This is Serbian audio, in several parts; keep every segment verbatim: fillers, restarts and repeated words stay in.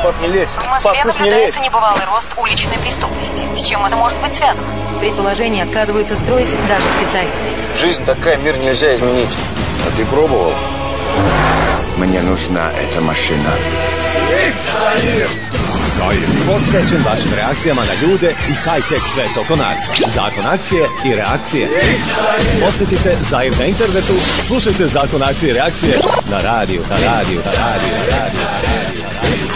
Пап, не лезь. В Москве Пап, наблюдается небывалый рост уличной преступности. С чем это может быть связано? Предположения отказываются строить даже специалисты. Жизнь такая, мир нельзя изменить. А ты пробовал? Мне нужна эта машина. Zair. Posvećen vašim reakcijama na ljude i high-tech svet oko nas. Zakon akcije i reakcije. Posjetite Zair na internetu, slušajte Zakon akcije i reakcije na radiju, na radiju, na radiju, na radiju, na radiju, na radiju.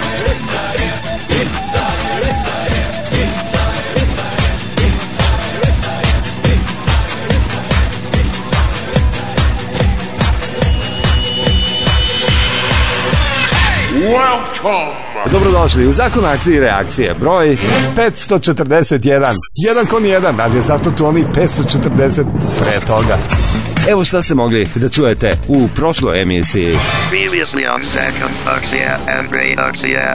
Welcome! Dobrodošli u Zakon akcije i reakcije, broj petsto četrdeset jedan. Jedan kon jedan, ali je zato tu oni petsto četrdeset pre toga. Evo šta ste mogli da čujete u prošloj emisiji. Previously on Zakon akcije and reakcije.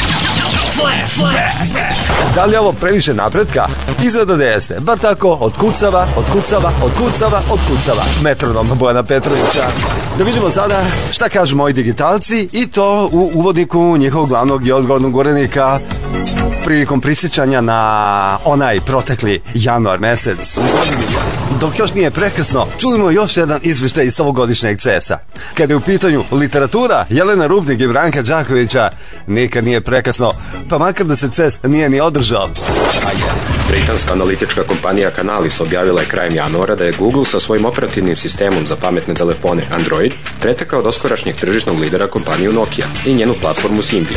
Da li je ovo previše napretka? Izgleda da jeste. Bar tako, otkucava, otkucava, otkucava, otkucava. Metronom Bojana Petrovića. Da vidimo sada šta kažu moji digitalci i to u uvodniku njihovog glavnog i odgovornog urednika prilikom prisjećanja na onaj protekli januar mesec. Dok još nije prekasno, čujemo još jedan izveštaj iz ovogodišnjeg C E S-a. Kada je u pitanju literatura, Jelena Rupnik i Branka Đakovića, nikad nije prekasno, pa makar da se C E S nije ni održao. Britanska analitička kompanija Canalys objavila je krajem januara da je Google sa svojim operativnim sistemom za pametne telefone Android pretekao doskorašnjeg tržišnog lidera kompaniju Nokia i njenu platformu Symbian.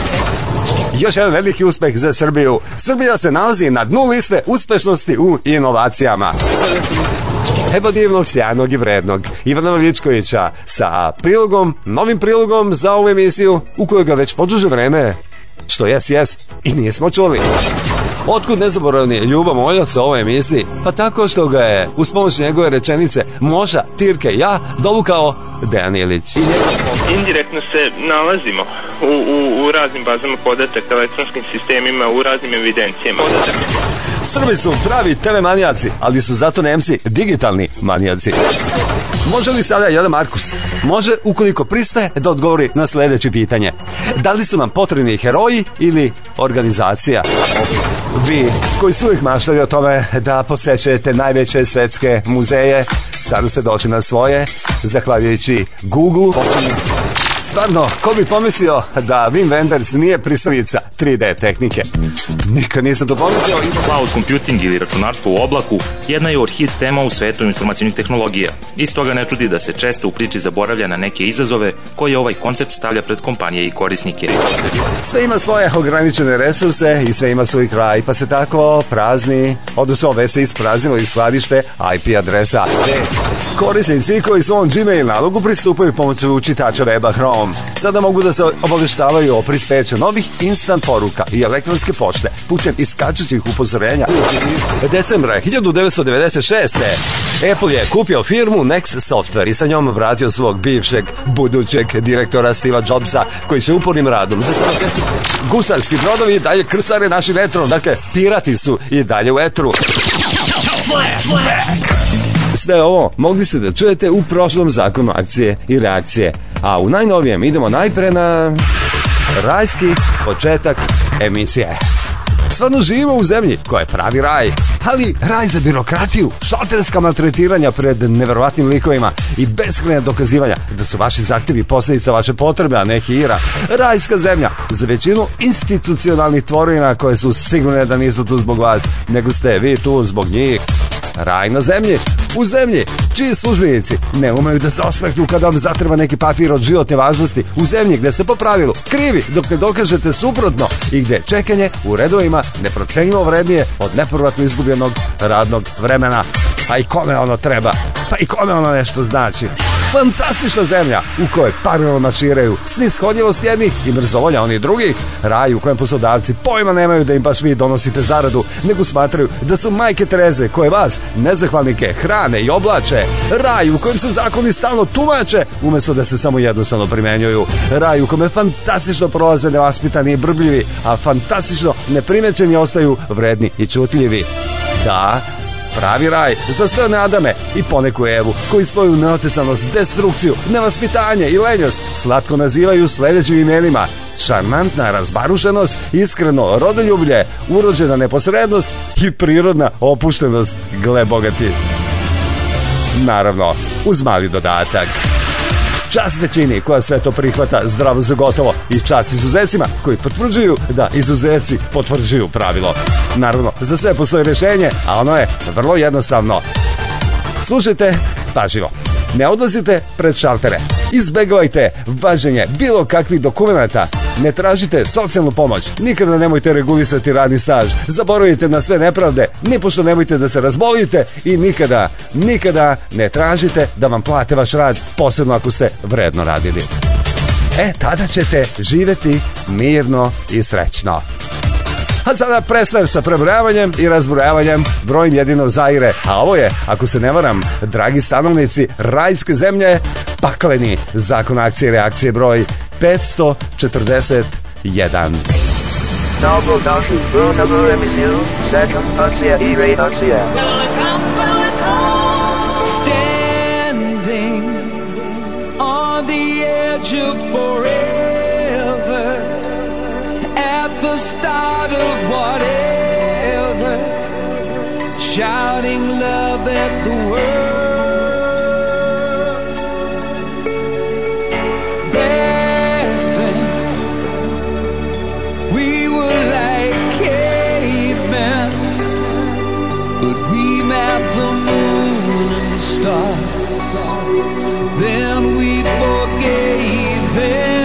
Još jedan veliki uspeh za Srbiju. Srbija se nalazi na dnu liste uspešnosti u inovacijama. Evo divnog, sjajnog i vrednog Ivana Veličkovića sa prilogom, novim prilogom za ovu emisiju u kojoj ga već poduže vreme, što jes, jes, i nismo čuli. Otkud nezaboravni Ljubo Moljac u ovoj emisiji? Pa tako što ga je uz pomoć njegove rečenice Moša, Tirke, ja dovukao Dejan Ilić. Indirektno se nalazimo u, u, u raznim bazama podataka, elektronskim sistemima, u raznim evidencijama. Srbi su pravi te ve manijaci, ali su zato Nemci digitalni manijaci. Može li sada jedan Markus? Može ukoliko pristaje da odgovori na sljedeće pitanje. Da li su nam potrebni heroji ili organizacija? Vi koji su uvijek maštali o tome da posećujete najveće svetske muzeje, sada ste došli na svoje, zahvaljujući Google. Stvarno, ko bi pomislio da Wim Wenders nije pristalica tri D tehnike? Nikad nisam to pomislio. Cloud computing ili računarstvo u oblaku jedna je od hit tema u svetu informacijnih tehnologija. Iz toga ne čudi da se često u priči zaboravlja na neke izazove koje ovaj koncept stavlja pred kompanije i korisnike. Sve ima svoje ograničene resurse i sve ima svoj kraj, pa se tako prazni, odnosno već se ispraznilo iz skladište I P adresa. Korisnici koji svom Gmail nalogu pristupaju pomoću čitača weba Chrome sada mogu da se obaveštavaju o prispeću novih instant poruka i elektronske pošte putem iskačućih upozorenja. Decembra hiljadu devetsto devedeset šeste. Apple je kupio firmu Next Software i sa njom vratio svog bivšeg budućeg direktora Steva Jobsa, koji će upornim radom za sedamdeset gusarski brodovi dalje krsare našim vetrom. Dakle, pirati su i dalje u etru. Sve ovo mogli ste da čujete u prošlom Zakonu akcije i reakcije. A u najnovijem idemo najpre na rajski početak emisije. Stvarno živimo u zemlji koja je pravi raj, ali raj za birokratiju, šalterska maltretiranja pred neverovatnim likovima i beskrajne dokazivanja da su vaši zahtjevi posljedica vaše potrebe, a ne hira. Rajska zemlja za većinu institucionalnih tvorina koje su sigurne da nisu tu zbog vas, nego ste vi tu zbog njih. Raj na zemlji, u zemlji čiji službenici ne umeju da se osmehnu kada vam zatreba neki papir od životne važnosti, u zemlji gde ste po pravilu krivi dok ne dokažete suprotno i gde čekanje u redovima neprocenjivo vrednije od nepovratno izgubljenog radnog vremena. Pa i kome ono treba, pa i kome ono nešto znači. Fantastična zemlja u kojoj paralelno marširaju snishodljivost jednih i mrzovolja onih drugih. Raj u kojem poslodavci pojma nemaju da im baš vi donosite zaradu, nego smatraju da su majke Tereze koje vas, nezahvalnike, hrane i oblače. Raj u kojem se zakoni stalno tumače umjesto da se samo jednostavno primenjuju. Raj u kome fantastično prolaze nevaspitani i brbljivi, a fantastično neprimećeni ostaju vredni i čutljivi. Da, pravi raj za sve one Adame i poneku Evu koji svoju neotesanost, destrukciju, nevaspitanje i lenjost slatko nazivaju sledećim imenima: šarmantna razbarušenost, iskreno rodoljublje, urođena neposrednost i prirodna opuštenost, gle bogati. Naravno, uz mali dodatak. Čas većini koja sve to prihvata zdravo za gotovo i čas izuzecima koji potvrđuju da izuzeci potvrđuju pravilo. Naravno, za sve postoji rešenje, a ono je vrlo jednostavno. Slušajte pažljivo. Ne odlazite pred šaltere. Izbegavajte važenje bilo kakvih dokumenata. Ne tražite socijalnu pomoć. Nikada nemojte regulisati radni staž. Zaboravite na sve nepravde. Nipošto nemojte da se razbolite. I nikada, nikada ne tražite da vam plate vaš rad, posebno ako ste vredno radili. E, tada ćete živeti mirno i srećno. A sada prestajem sa prebrojavanjem i razbrojavanjem, brojim jedino Zaire, a ovo je, ako se ne varam, dragi stanovnici rajske zemlje, pakleni zakon akcije i reakcije broj petsto četrdeset jedan. Dobrodošli u novu emisiju Zakon akcije i reakcije. Standing on the edge of forever, at the start of whatever, shouting love at the world. Bathing, we were like cavemen, but we mapped the moon and the stars, then we forgave them.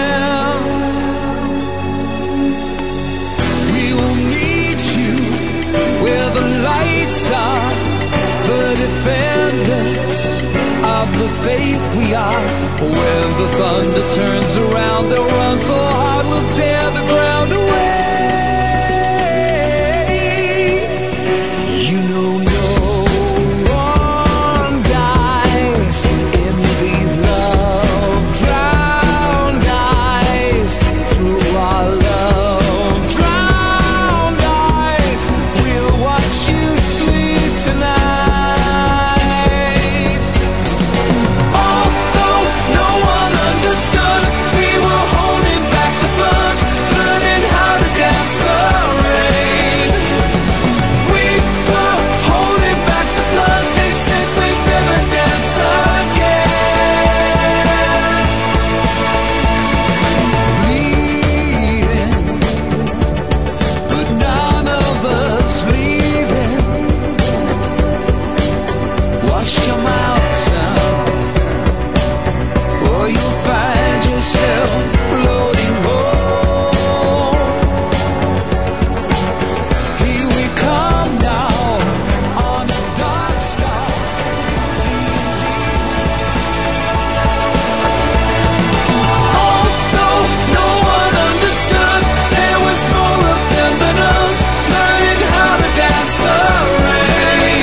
Where the lights are, the defenders of the faith we are. When the thunder turns around, they'll run so hard we'll tear the ground away. You know no one dies in these love drowned eyes. Through our love tonight. Although no one understood, we were holding back the flood, learning how to dance the rain. We were holding back the flood, they said we'd never dance again. Bleeding, but none of us leaving. Wash your mouth, son, or you'll find yourself floating home. Here we come now on a dark star. Although no one understood, there was more of them than us, learning how to dance the rain.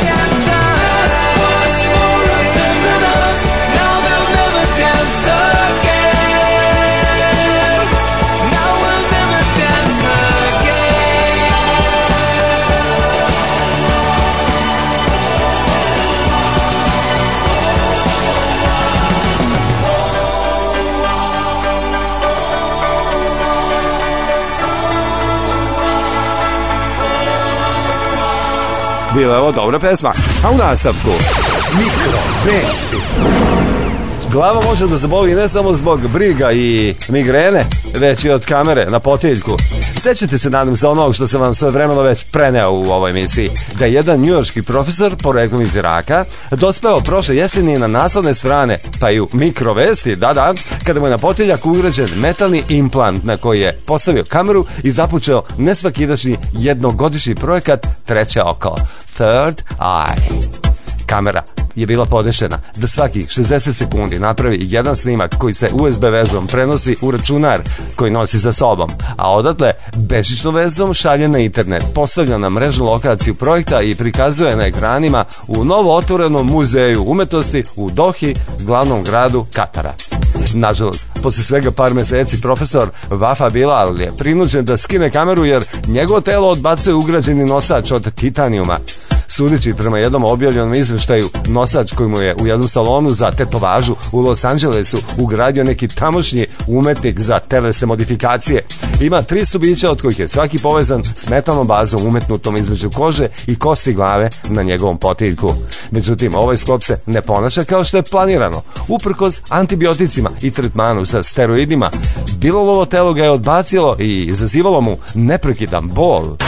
Bila je ovo dobra pesma, a u nastavku mikro vesti. Glava može da zaboli ne samo zbog briga i migrene, već i od kamere na potiljku. Sećate se, nadam se, onog što sam vam sve vremeno već preneo u ovoj emisiji, da je jedan njujorški profesor, poreklom iz Iraka, dospeo prošle jeseni na naslovne strane, pa i u mikrovesti, da, da, kada mu je na potiljak ugrađen metalni implant na koji je postavio kameru i započeo nesvakidašnji jednogodišnji projekat Treće oko, Third Eye. Kamera je bila podešena da svaki šezdeset sekundi napravi jedan snimak koji se U S B vezom prenosi u računar koji nosi za sobom, a odatle bežičnom vezom šalje na internet, postavlja na mrežnu lokaciju projekta i prikazuje na ekranima u novo otvorenom muzeju umetnosti u Dohi, glavnom gradu Katara. Nažalost, posle svega par meseci profesor Vafa Bilal je prinuđen da skine kameru jer njegovo telo odbacuje ugrađeni nosač od titanijuma. Sudeći prema jednom objavljenom izveštaju, nosač koji mu je u jednom salonu za tetovažu u Los Angelesu ugradio neki tamošnji umetnik za telesne modifikacije. Ima tri stubića od kojih je svaki povezan s metalnom bazom umetnutom između kože i kosti glave na njegovom potiljku. Međutim, ovaj sklop se ne ponaša kao što je planirano. Uprkos antibioticima i tretmanu sa steroidima, Bilalovo telo ga je odbacilo i izazivalo mu neprekidan bol.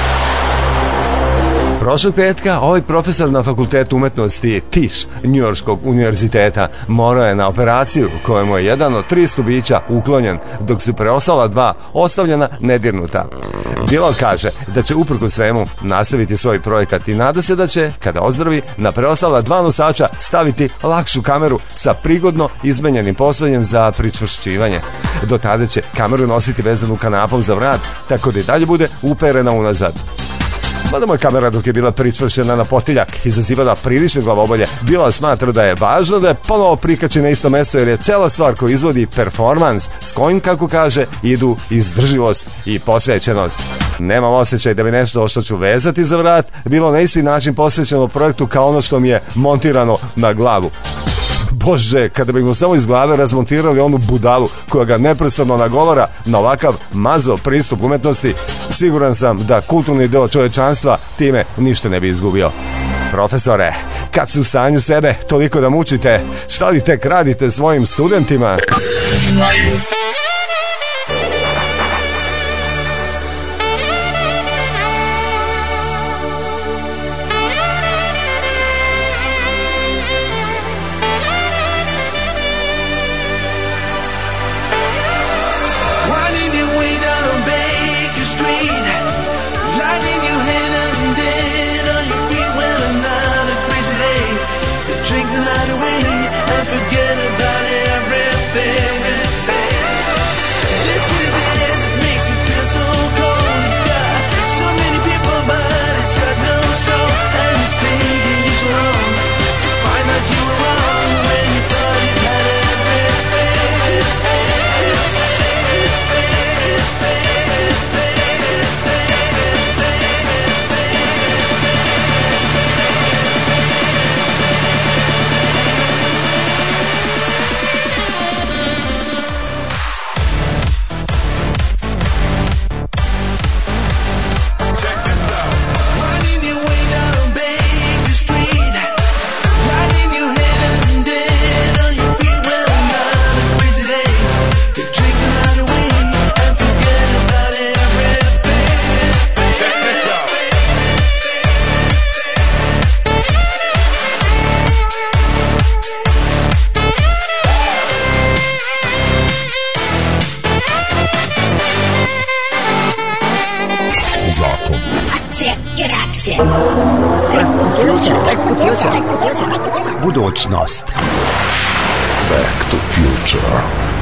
Prošlog petka ovaj profesor na Fakultetu umetnosti Tiš Njujorškog univerziteta morao je na operaciju kojemu je jedan od tri stubića uklonjen, dok su preostala dva ostavljena nedirnuta. Bilal kaže da će uprkos svemu nastaviti svoj projekat i nada se da će, kada ozdravi, na preostala dva nosača staviti lakšu kameru sa prigodno izmenjenim posljednjem za pričvršćivanje. Do tada će kameru nositi vezanu kanapom za vrat, tako da i dalje bude uperena unazad. Mada moja kamera dok je bila pričvršena na potiljak izazivala prilične glavobolje, Bilal smatra da je važno da je ponovo prikači na isto mesto, jer je cela stvar koju izvodi performans s kojim, kako kaže, idu izdrživost i posvećenost. Nemam osjećaj da bi nešto što ću vezati za vrat bilo na isti način posvećeno projektu kao ono što mi je montirano na glavu. Bože, kada bi mu samo iz glave razmontirali onu budalu koja ga neprestano nagovara na ovakav mazo pristup umetnosti, siguran sam da kulturni deo čovečanstva time ništa ne bi izgubio. Profesore, kad su u stanju sebe toliko da mučite, šta li tek radite svojim studentima? Budućnost. Back to Future.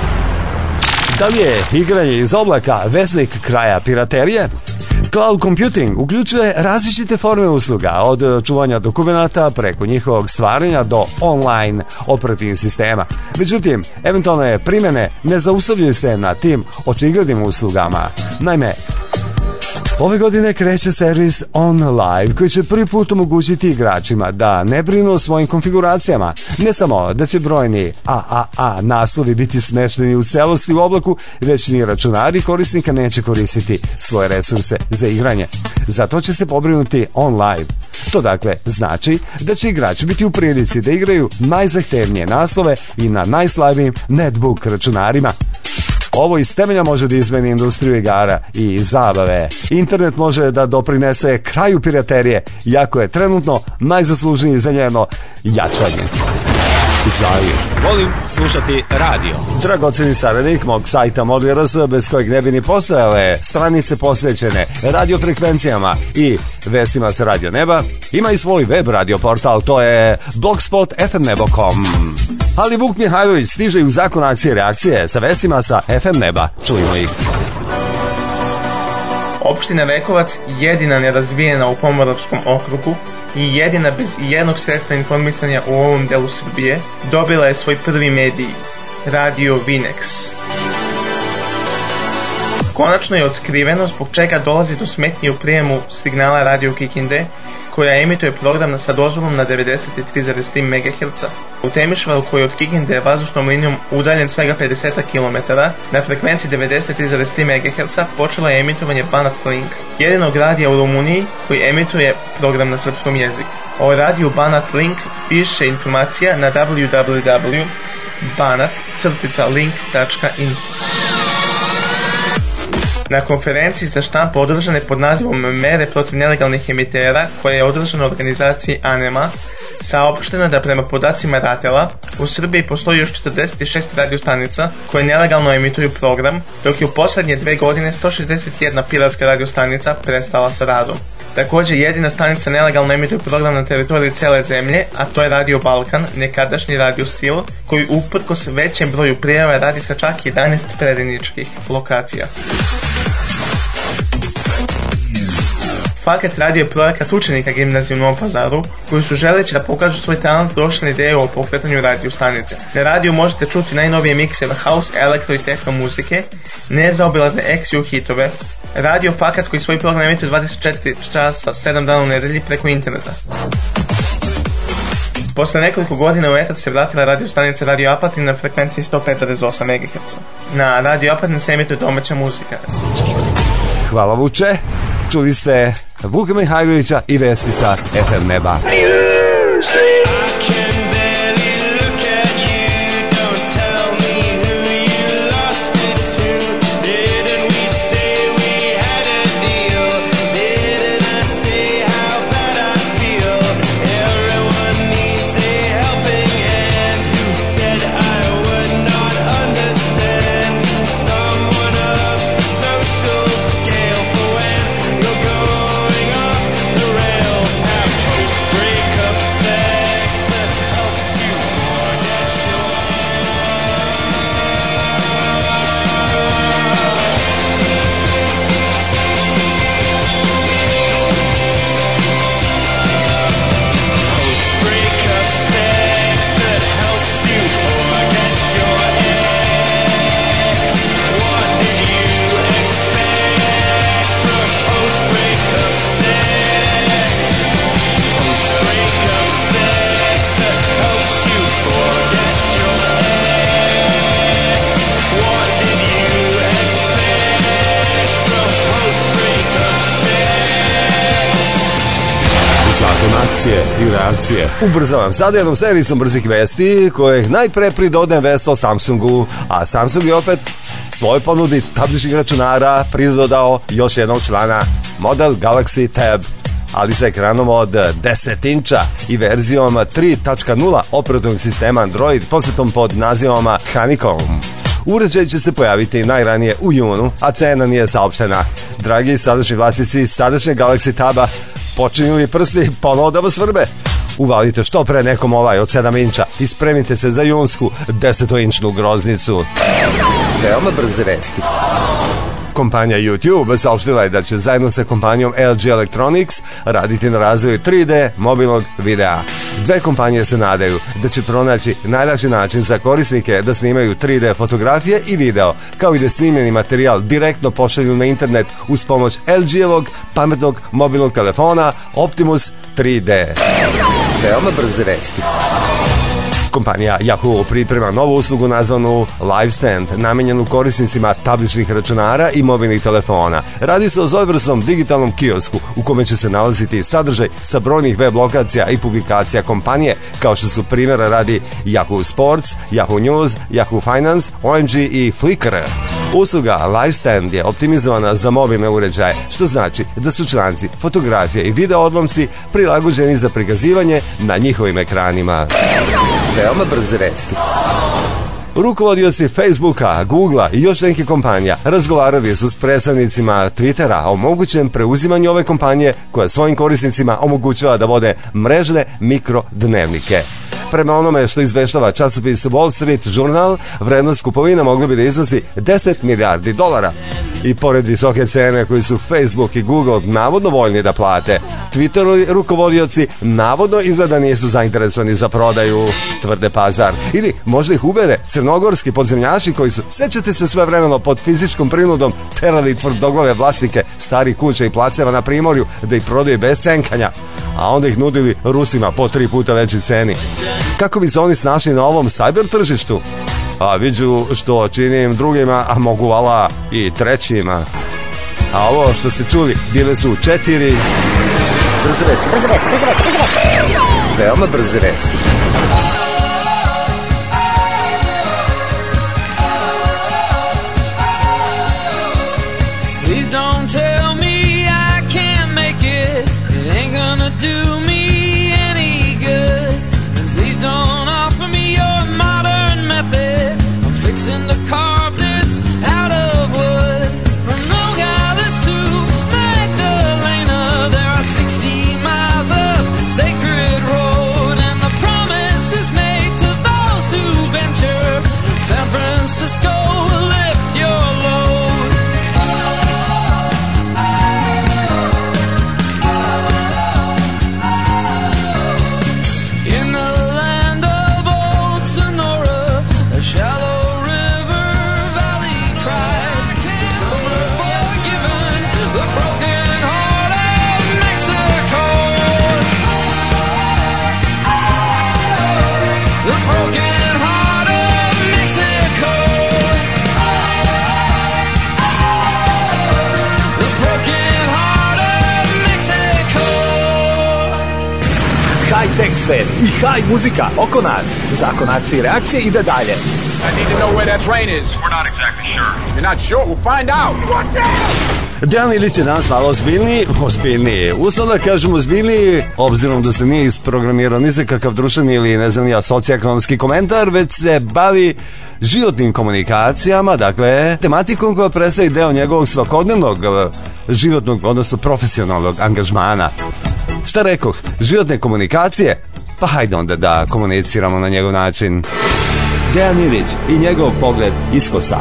Da li je igranje iz oblaka vesnik kraja piraterije? Cloud computing uključuje različite forme usluga, od čuvanja dokumenata preko njihovog stvaranja do online operativnih sistema. Međutim, eventualne primjene ne zaustavljaju se na tim očiglednim uslugama. Naime, ove godine kreće servis OnLive koji će prvi put omogućiti igračima da ne brinu o svojim konfiguracijama. Ne samo da će brojni A A A naslovi biti smešteni u celosti u oblaku, već ni računari korisnika neće koristiti svoje resurse za igranje. Zato će se pobrinuti OnLive. To dakle znači da će igrači biti u prilici da igraju najzahtevnije naslove i na najslabijim netbook računarima. Ovo iz temelja može da izmeni industriju igara i zabave. Internet može da doprinese kraju piraterije, iako je trenutno najzaslužniji za njeno jačanje. Zajir. Volim slušati radio. Dragoceni saradnik mog sajta Modli R S, bez kojeg ne bi ni postojale stranice posvećene radiofrekvencijama i vestima sa radio neba, ima i svoj web radio portal, to je blogspot f m nebo dot com. Ali Vuk Mihajlović stiže i u zakon akcije reakcije sa vestima sa F M neba. Čujmo ih. Opština Vekovac, jedina nerazvijena u Pomoravskom okrugu i jedina bez jednog sredstva informisanja u ovom delu Srbije, dobila je svoj prvi medij, Radio Vinex. Konačno je otkriveno zbog čega dolazi do smetnje u prijemu signala Radio Kikinde koja emituje program sa dozvolom na devedeset tri zarez tri megaherca. U Temišvaru, koji je od Kikinde vazdušnom linijom udaljen svega pedeset kilometara, na frekvenciji devedeset tri zarez tri megaherca počela je emitovanje Banat Link, jedinog radija u Rumuniji koji emituje program na srpskom jeziku. O radiju Banat Link više informacija na w w w tačka banat crtica link tačka info. Na konferenciji za štampu održane pod nazivom Mere protiv nelegalnih emitera, koja je održana u organizaciji ANEMA, saopšteno da prema podacima RATEL-a u Srbiji postoji još četrdeset šest radiostanica koje nelegalno emituju program, dok je u poslednje dve godine sto šezdeset jedna piratska radiostanica prestala sa radom. Također, jedina stanica nelegalno emituje program na teritoriji cele zemlje, a to je Radio Balkan, nekadašnji Radio Stil, koji uprkos većem broju prijava radi sa čak jedanaest predajničkih lokacija. Fakat radio je projekat učenika gimnazije u Novom Pazaru, koji su želeći da pokažu svoj talent došli na ideju o pokretanju radio stanice. Na radiju možete čuti najnovije mikseve house, elektro i techno muzike, nezaobilazne X U hitove, radio Fakat koji svoj program emituje dvadeset četiri časa, sedam dana u nedelji preko interneta. Posle nekoliko godina u etar se vratila radio stanica Radio Apatin na frekvenciji sto pet zarez osam megaherca. Na Radio Apatin se emituje domaća muzika. Hvala Vuče. Čuli ste Vuka Mihajlovića i vesti sa F M neba. Akcije i reakcije. Ubrzavam sad jednom serijom brzih vesti koje najpre pridodajem vest o Samsungu, a Samsung je opet svoj ponudi tabličnih računara pridodao još jednog člana, model Galaxy Tab, ali sa ekranom od deset inča i verzijom tri tačka nula operativnog sistema Android poznatom pod nazivom Honeycomb. Uređaj će se pojaviti najranije u junu, a cena nije saopštena. Dragi sadašnji vlasnici sadašnjeg Galaxy Taba, počinju li prsti ponovo da vas vrbe? Uvalite što pre nekom ovaj od sedam inča i spremite se za junsku desetoinčnu groznicu. Veoma brze vesti. Kompanija YouTube saopštila je da će zajedno sa kompanijom L G Electronics raditi na razvoju tri D mobilnog videa. Dve kompanije se nadaju da će pronaći najlakši način za korisnike da snimaju tri D fotografije i video, kao i da snimljeni materijal direktno pošalju na internet uz pomoć L G-evog pametnog mobilnog telefona Optimus tri D. Veoma brze vesti. Kompanija Yahoo priprema novu uslugu nazvanu LiveStand, namenjenu korisnicima tabličnih računara i mobilnih telefona. Radi se o svojevrsnom digitalnom kiosku u kome će se nalaziti sadržaj sa brojnih web lokacija i publikacija kompanije, kao što su primjera radi Yahoo Sports, Yahoo News, Yahoo Finance, O M G i Flickr. Usluga LiveStand je optimizovana za mobilne uređaje, što znači da su članci, fotografije i video odlomci prilagođeni za prikazivanje na njihovim ekranima. Veoma brze vesti. Rukovodioci Facebooka, Googlea i još nekih kompanija razgovarali su s predstavnicima Twittera o mogućem preuzimanju ove kompanije koja svojim korisnicima omogućava da vode mrežne mikrodnevnike. Prema onome što izveštava časopis Wall Street Journal, vrednost kupovina mogla bi da iznosi deset milijardi dolara. I pored visoke cene koji su Facebook i Google navodno voljni da plate, Twitterovi rukovodioci navodno izgleda nisu zainteresovani za prodaju, tvrde Pazar. Ili možda ih ubede crnogorski podzemljaši koji su, sećate se, svojevremeno pod fizičkom prinudom terali tvrdoglave vlasnike starih kuća i placeva na Primorju da ih prodaju bez cenkanja, a onda ih nudili Rusima po tri puta veći ceni. Kako bi se oni snašli na ovom cyber tržištu? A viđu što činim drugima, a mogu vala i trećima. A ovo što ste čuli bile su četiri brze vesti. Brze vesti, brze vesti, brze vesti. Veoma brze vesti. Please don't tell me I can't make it. It ain't gonna do me any good. And please don't offer me your modern method. I'm fixing to carve this out of wood. From Nogales to Magdalena, there are sixty miles of sacred road, and the promise is made to those who venture. San Francisco will lift your load. High-tech svet i high muzika oko nas. Zakon akcije i reakcije ide dalje. I need to know where that train is. We're not exactly sure. You're not sure? We'll find out. Watch out! Dejan Ilić je danas malo ozbiljniji, ozbiljniji, uslovno kažem ozbiljniji, obzirom da se nije isprogramirao ni za kakav društveni ili ne znam ja socioekonomski komentar, već se bavi životnim komunikacijama, dakle tematikom koja predstavlja deo njegovog svakodnevnog životnog, odnosno profesionalnog angažmana. Šta rekoh, životne komunikacije? Pa hajde onda da komuniciramo na njegov način. Dejan Ilić i njegov pogled iskosa.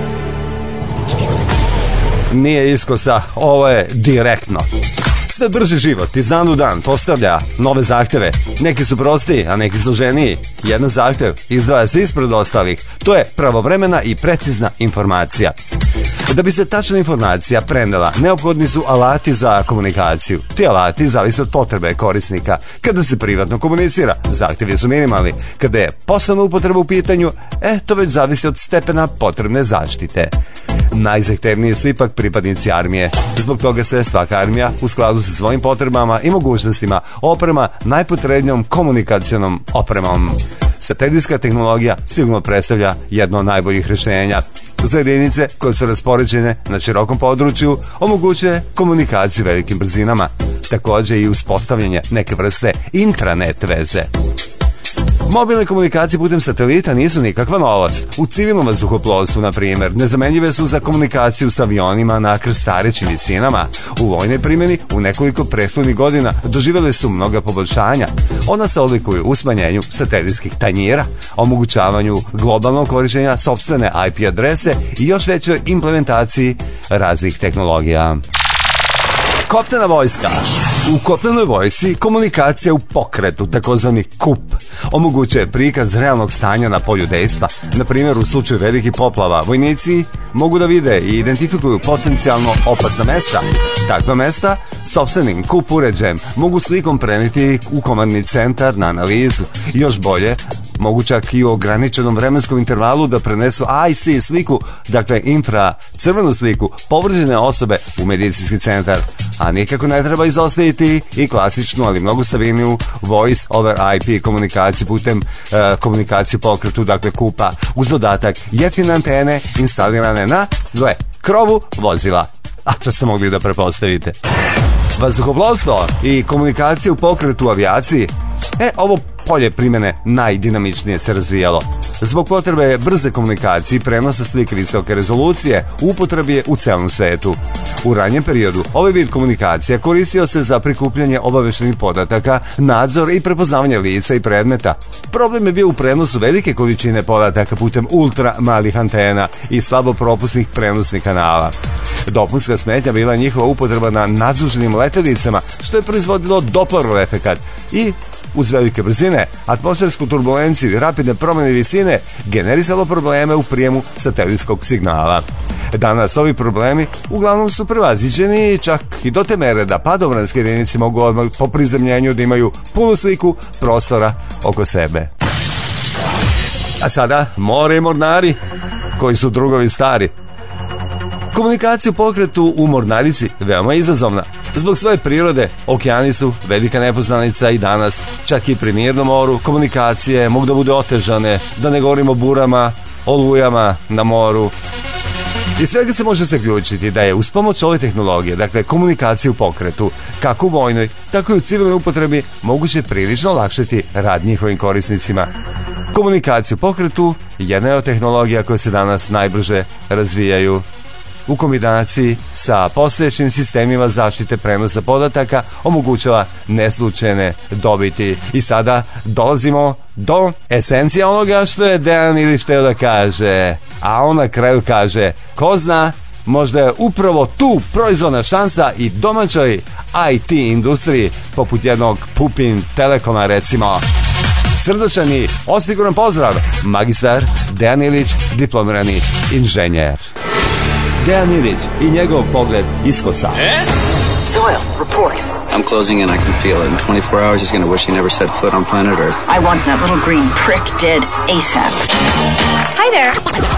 Nije iskosa, ovo je direktno. Sve brži život iz dan u dan postavlja nove zahteve. Neki su prostiji, a neki složeniji. Jedan zahtev izdvaja se ispred ostalih. To je pravovremena i precizna informacija. Da bi se tačna informacija prenela, neophodni su alati za komunikaciju. Ti alati zavise od potrebe korisnika. Kada se privatno komunicira, zahtjevi su minimalni. Kada je poslovna upotreba u pitanju, e, to već zavisi od stepena potrebne zaštite. Najzahtevniji su ipak pripadnici armije. Zbog toga se svaka armija u skladu sa svojim potrebama i mogućnostima oprema najpotrebnijom komunikacionom opremom. Satelitska tehnologija sigurno predstavlja jedno od najboljih rješenja. Za jedinice koje su raspoređene na širokom području omogućuje komunikaciju velikim brzinama, također i uspostavljanje neke vrste intranet veze. Mobilne komunikacije putem satelita nisu nikakva novost. U civilnom vazduhoplovstvu, na primjer, nezamenljive su za komunikaciju s avionima na krstarećim visinama. U vojnoj primjeni u nekoliko prethodnih godina doživjele su mnoga poboljšanja. Ona se odlikuju u smanjenju satelitskih tanjira, omogućavanju globalnog korištenja sopstvene I P adrese i još većoj implementaciji raznih tehnologija. Kopnena vojska. U kopnenoj vojsci komunikacija u pokretu, takozvani K U P, omogućuje prikaz realnog stanja na polju dejstva. Na primjer, u slučaju velikih poplava, vojnici mogu da vide i identifikuju potencijalno opasna mesta. Takva mesta sopstvenim K U P uređajem mogu slikom preneti u komandni centar na analizu. Još bolje, mogu čak i u ograničenom vremenskom intervalu da prenesu I C sliku, dakle infracrvenu sliku povređene osobe u medicinski centar. A nikako ne treba izostaviti i klasičnu, ali mnogo stabilniju voice over I P komunikaciju putem e, komunikaciju pokretu, dakle K U P-a, uz dodatak jeftine antene instalirane na, gle, krovu vozila. A to ste mogli da prepostavite. Vazduhoplovstvo i komunikacija u pokretu u avijaciji, e, ovo polje primjene najdinamičnije se razvijalo. Zbog potrebe brze komunikacije i prenosa slike visoke rezolucije, upotrebi je u celom svetu. U ranjem periodu ovaj vid komunikacija koristio se za prikupljanje obaveštenih podataka, nadzor i prepoznavanje lica i predmeta. Problem je bio u prenosu velike količine podataka putem ultra malih antena i slabo propusnih prenosnih kanala. Dopunska smetnja bila je njihova upotreba na nadzvučnim letjelicama, što je proizvodilo Dopplerov efekat i uz velike brzine, atmosfersku turbulenciju i rapidne promjene visine generisalo probleme u prijemu satelitskog signala. Danas ovi problemi uglavnom su prevaziđeni, čak i do te mere da padobranske jedinice mogu odmah po prizemljenju da imaju punu sliku prostora oko sebe. A sada more i mornari, koji su drugovi stari. Komunikacija u pokretu u mornarici veoma je izazovna. Zbog svoje prirode, okeani su velika nepoznanica i danas, čak i pri mirnom moru, komunikacije mogu da bude otežane, da ne govorimo o burama, olujama na moru. I svega se može zaključiti da je uz pomoć ove tehnologije, dakle komunikacije u pokretu, kako u vojnoj, tako i u civilnoj upotrebi, moguće prilično olakšati rad njihovim korisnicima. Komunikacija u pokretu jedna je od tehnologija koje se danas najbrže razvijaju. U kombinaciji sa postojećim sistemima zaštite prenosa podataka omogućava neslučajne dobiti. I sada dolazimo do esencija onoga što je Dejan Ilić hteo da kaže. A on na kraju kaže, ko zna, možda je upravo tu proizvodna šansa i domaćoj I T industriji, poput jednog Pupin Telekoma recimo. Srdačan i osiguran pozdrav, magistar Dejan Ilić, diplomirani inženjer. Dejan Ilić i njegov pogled iskosa. Soil, report. I'm closing in, I can feel it. In twenty-four hours, he's gonna wish he never set foot on planet Earth. I want that little green prick dead ASAP. Hi there.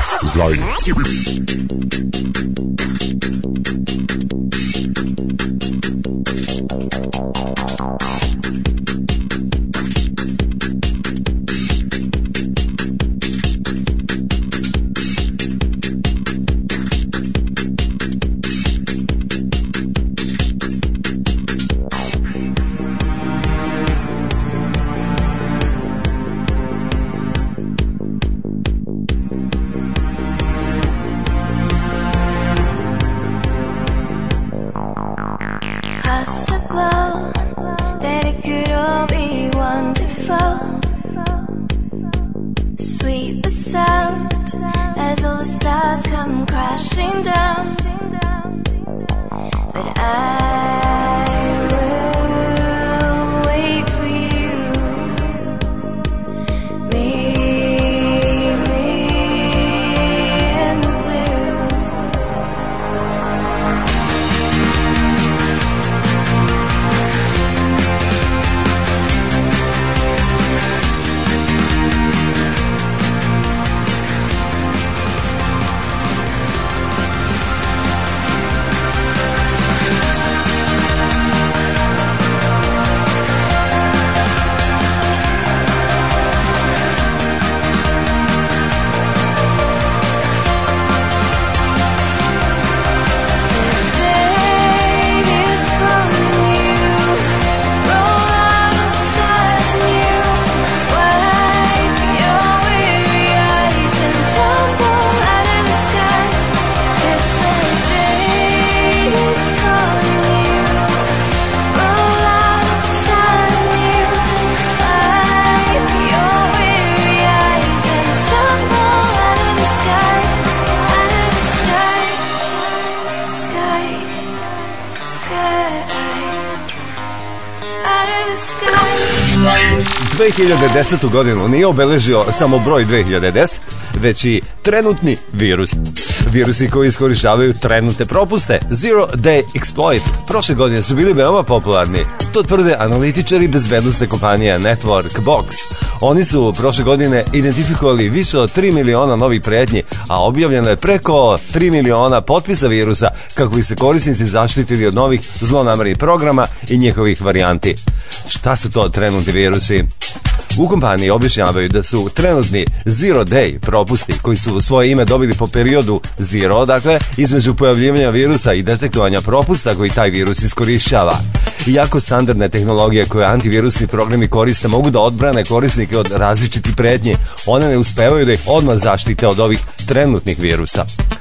dve hiljade desete. godinu nije obeležio samo broj dve hiljade deset, već i trenutni virus. Virusi koji iskorištavaju trenutne propuste, Zero Day Exploit, prošle godine su bili veoma popularni. To tvrde analitičari bezbednosne kompanije Network Box. Oni su prošle godine identifikovali više od tri miliona novih pretnji, a objavljeno je preko tri miliona potpisa virusa kako bi se korisnici zaštitili od novih zlonamernih programa i njihovih varijanti. Šta su to trenutni virusi? U kompaniji objašnjavaju da su trenutni Zero Day propusti koji su svoje ime dobili po periodu zero, dakle između pojavljivanja virusa i detektovanja propusta koji taj virus iskorišćava. Iako standardne tehnologije koje antivirusni programi koriste mogu da odbrane korisnike od različitih pretnji, one ne uspevaju da ih odmah zaštite od ovih trenutnih virusa.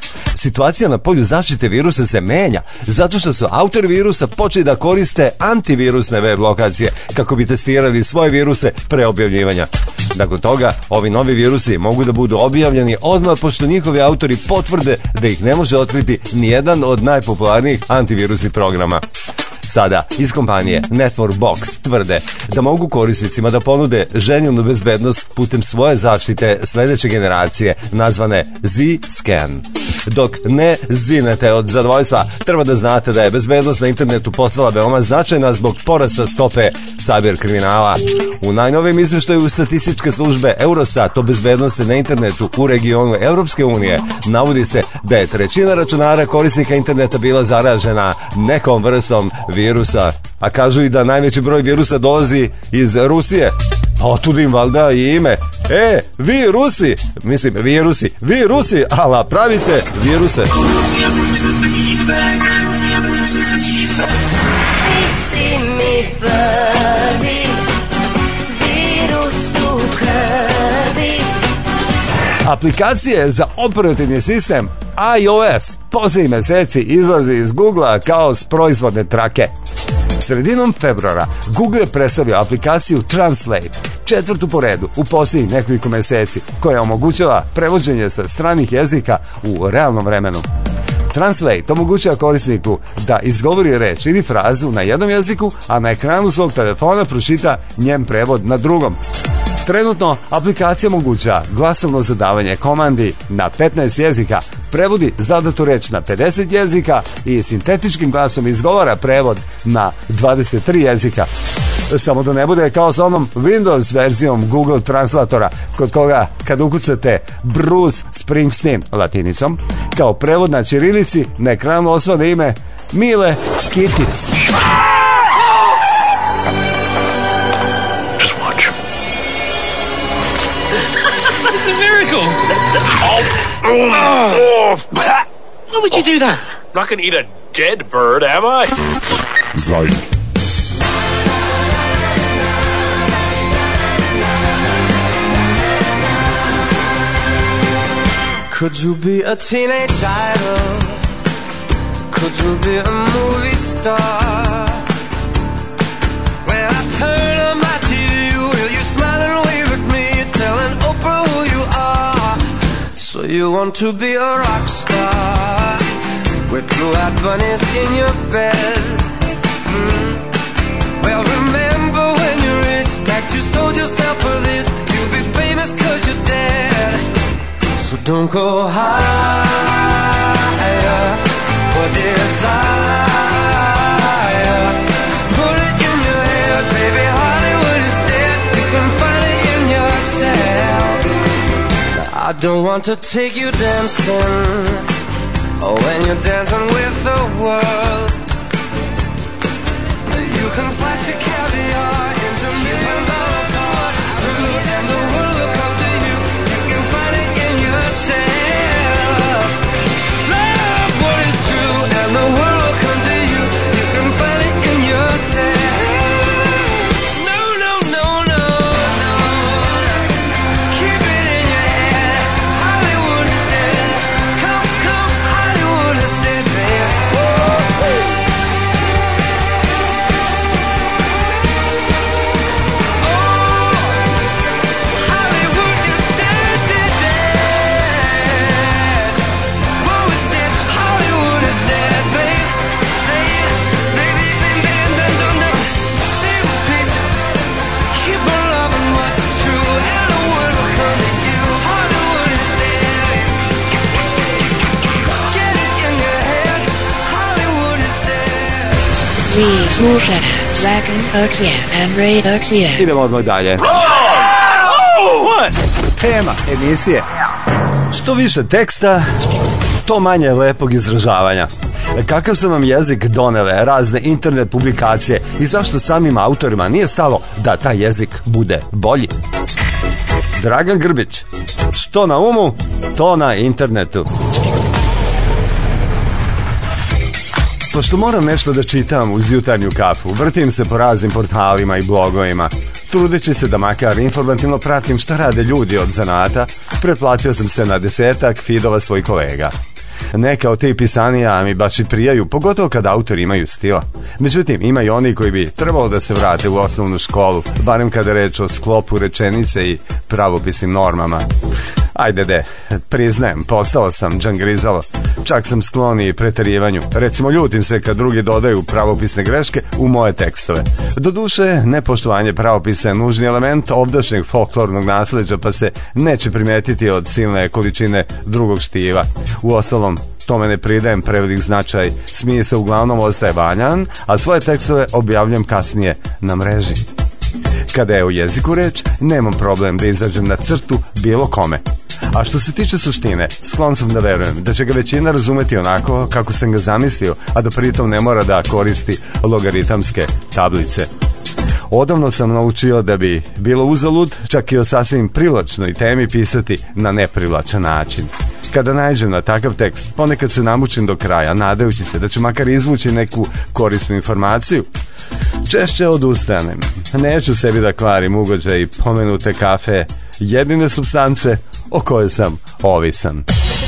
situacija na polju zaštite virusa se menja, zato što su autori virusa počeli da koriste antivirusne web lokacije kako bi testirali svoje viruse pre objavljivanja. Nakon toga, ovi novi virusi mogu da budu objavljeni odmah pošto njihovi autori potvrde da ih ne može otkriti nijedan od najpopularnijih antivirusnih programa. Sada, iz kompanije Network Box tvrde da mogu korisnicima da ponude željenu bezbednost putem svoje zaštite sledeće generacije nazvane Z-Scan. Dok ne zinete od zadovoljstva, treba da znate da je bezbednost na internetu postala veoma značajna zbog porasta stope cyber kriminala. U najnovijem izveštaju statističke službe Eurostat o bezbednosti na internetu u regionu Evropske unije navodi se da je trećina računara korisnika interneta bila zaražena nekom vrstom virusa, a kažu i da najveći broj virusa dolazi iz Rusije. Pa otud im valjda i ime. E, vi Rusi, mislim vi Rusi, vi Rusi, ala pravite viruse. Ti si mi prvi virus u krvi. Aplikacije za operativni sistem iOS posljednjih meseci izlazi iz Googlea kao s proizvodne trake. Sredinom februara Google je predstavio aplikaciju Translate, četvrtu po redu u posljednjih nekoliko meseci, koja omogućava prevođenje sa stranih jezika u realnom vremenu. Translate omogućava korisniku da izgovori reč ili frazu na jednom jeziku, a na ekranu svog telefona pročita njen prevod na drugom. Trenutno, aplikacija omogućava glasovno zadavanje komandi na petnaest jezika, prevodi zadatu reč na pedeset jezika i sintetičkim glasom izgovara prevod na dvadeset tri jezika. Samo da ne bude kao sa onom Windows verzijom Google Translatora, kod koga kad ukucate Bruce Springsteen latinicom, kao prevod na ćirilici na ekranu osvane ime Mile Kitic. It's a miracle! Oh. Oh. Why would you do that? I'm not gonna eat a dead bird, am I? Zaj. Could you be a teenage idol? Could you be a movie star? When I turn on my T V, will you smile and wave at me, telling Oprah who you are? So you want to be a rock star with blue-eyed bunnies in your bed? Mm. Well, remember when you reached that you sold yourself for this. You'll be famous cause you're dead. So don't go higher for desire. Put it in your head, baby, Hollywood is dead. You can find it in yourself. Now, I don't want to take you dancing, oh, when you're dancing with the world. You can flash your caviar into million dollar parties too, and the world will come to you. You can find it in yourself. Love what is true, and the world will come to you. You can find it in yourself. No, no, no, no, no. Keep it in your head. Hollywood is dead. Come, come, Hollywood is dead, baby. Vi slušate Zakon akcije and Raid akcije. Idemo odmah dalje. Tema emisije. Što više teksta, to manje lepog izražavanja. Kakav su nam jezik donele razne internet publikacije i zašto samim autorima nije stalo da taj jezik bude bolji? Dragan Grbić. Što na umu, to na internetu. Pošto moram nešto da čitam uz jutarnju kafu, vrtim se po raznim portalima i blogovima. Trudeći se da makar informativno pratim šta rade ljudi od zanata, pretplatio sam se na desetak feedova svojih kolega. Neka od tih pisanija mi baš i prijaju, pogotovo kad autori imaju stila. Međutim, ima i oni koji bi trebalo da se vrate u osnovnu školu, barem kada je reč o sklopu rečenice i pravopisnim normama. Ajde de, priznajem, postao sam džangrizalo. Čak sam sklon i preterivanju. Recimo, ljutim se kad drugi dodaju pravopisne greške u moje tekstove. Doduše, nepoštovanje pravopisa je nužni element ovdašnjeg folklornog nasleđa, pa se neće primetiti od silne količine drugog štiva. Uostalom, tome ne pridajem prevelik značaj, smisao uglavnom ostaje valjan, a svoje tekstove objavljam kasnije na mreži. Kada je o jeziku reč, nemam problem da izađem na crtu bilo kome. A što se tiče suštine, sklon sam da verujem da će ga većina razumeti onako kako sam ga zamislio, a da pritom ne mora da koristi logaritamske tablice. Odavno sam naučio da bi bilo uzalud čak i o sasvim privlačnoj temi pisati na neprivlačan način. Kada nađem na takav tekst, ponekad se namučim do kraja, nadajući se da ću makar izvući neku korisnu informaciju. Češće odustanem. Neću sebi da kvarim ugođaj pomenute kafe, jedine supstance o kojoj sam ovisan.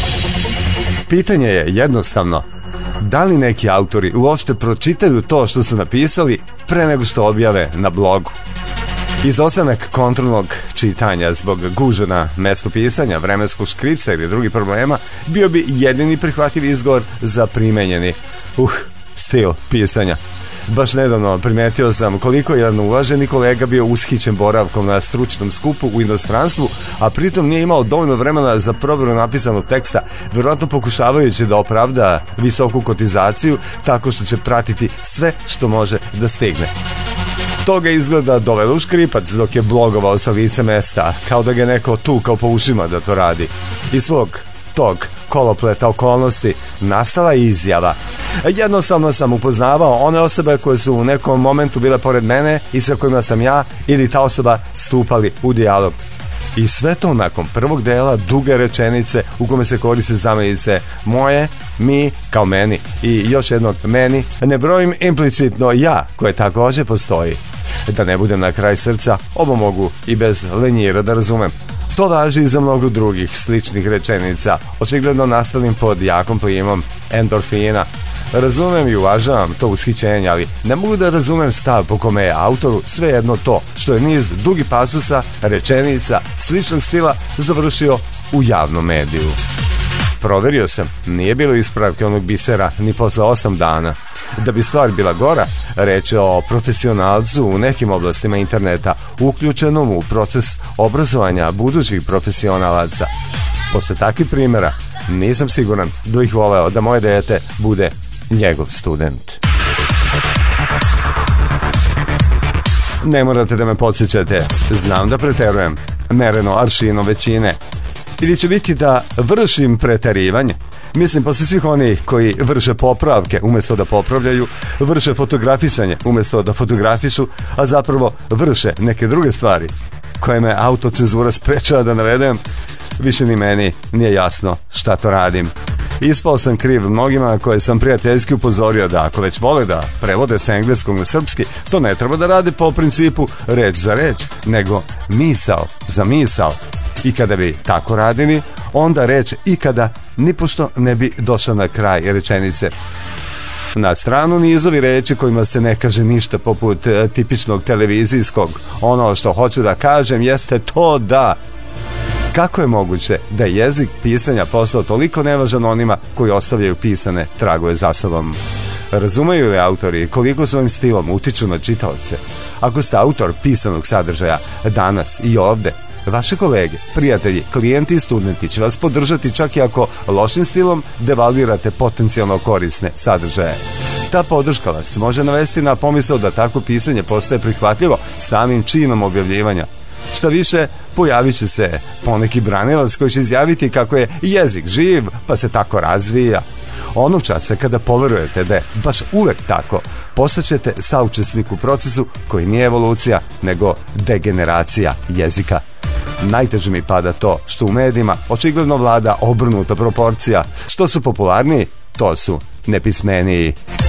Pitanje je jednostavno, da li neki autori uopšte pročitaju to što su napisali pre nego što objave na blogu? Izostanak kontrolnog čitanja zbog gužve na mestu pisanja, vremenskog škripca ili drugih problema bio bi jedini prihvatljiv izgovor za primenjeni uh, stil pisanja. Baš nedavno primetio sam koliko je jedan uvaženi kolega bio ushićen boravkom na stručnom skupu u inostranstvu, a pritom nije imao dovoljno vremena za provjeru napisanog teksta, vjerojatno pokušavajući da opravda visoku kotizaciju tako što će pratiti sve što može da stigne. To ga izgleda dovelo u škripac dok je blogovao sa lice mesta, kao da ga neko tukao po ušima da to radi. Iz svog tog kolopleta okolnosti nastala je izjava: jednostavno sam upoznavao one osobe koje su u nekom momentu bile pored mene i sa kojima sam ja ili ta osoba stupali u dijalog. I sve to nakon prvog dela duge rečenice u kome se koriste zamenice moje, mi kao meni i još jednog meni, ne brojim implicitno ja koje također postoji. Da ne budem na kraj srca, ovo mogu i bez lenjira da razumem. To važi i za mnogo drugih sličnih rečenica, očigledno nastalim pod jakom plijemom endorfina. Razumem i uvažavam to ushićenje, ali ne mogu da razumem stav po kome je autoru svejedno to što je niz dugi pasusa, rečenica, sličnog stila završio u javnom mediju. Proverio sam, nije bilo ispravke onog bisera ni posle osam dana. Da bi stvar bila gora, reč je o profesionalcu u nekim oblastima interneta, uključenom u proces obrazovanja budućih profesionalaca. Posle takvih primjera nisam siguran da bih voleo da moje dete bude njegov student. Ne morate da me podsjećate, znam da preterujem, mereno aršinom većine. Ili će biti da vršim preterivanje. Mislim, posle svih onih koji vrše popravke umjesto da popravljaju, vrše fotografisanje umjesto da fotografišu, a zapravo vrše neke druge stvari koje me autocenzura sprečava da navedem, više ni meni nije jasno šta to radim. Ispao sam kriv mnogima koje sam prijateljski upozorio da ako već vole da prevode sa engleskog na srpski, to ne treba da rade po principu reč za reč, nego misao za misao. I kada bi tako radili, onda reč ikada nipošto ne bi došla na kraj rečenice. Na stranu nizovi reči kojima se ne kaže ništa poput e, tipičnog televizijskog. Ono što hoću da kažem jeste to da... Kako je moguće da je jezik pisanja postao toliko nevažan onima koji ostavljaju pisane tragove za sobom? Razumeju li autori koliko svojim stilom utiču na čitaoce? Ako ste autor pisanog sadržaja danas i ovde, vaše kolege, prijatelji, klijenti i studenti će vas podržati čak i ako lošim stilom devalvirate potencijalno korisne sadržaje. Ta podrška vas može navesti na pomisao da tako pisanje postaje prihvatljivo samim činom objavljivanja. Šta više, pojavit će se poneki branilac koji će izjaviti kako je jezik živ pa se tako razvija. Onog časa kada poverujete da je baš uvek tako, postaćete saučesnik u procesu koji nije evolucija nego degeneracija jezika. Najteže mi pada to što u medijima očigledno vlada obrnuta proporcija. Što su popularniji, to su nepismeniji.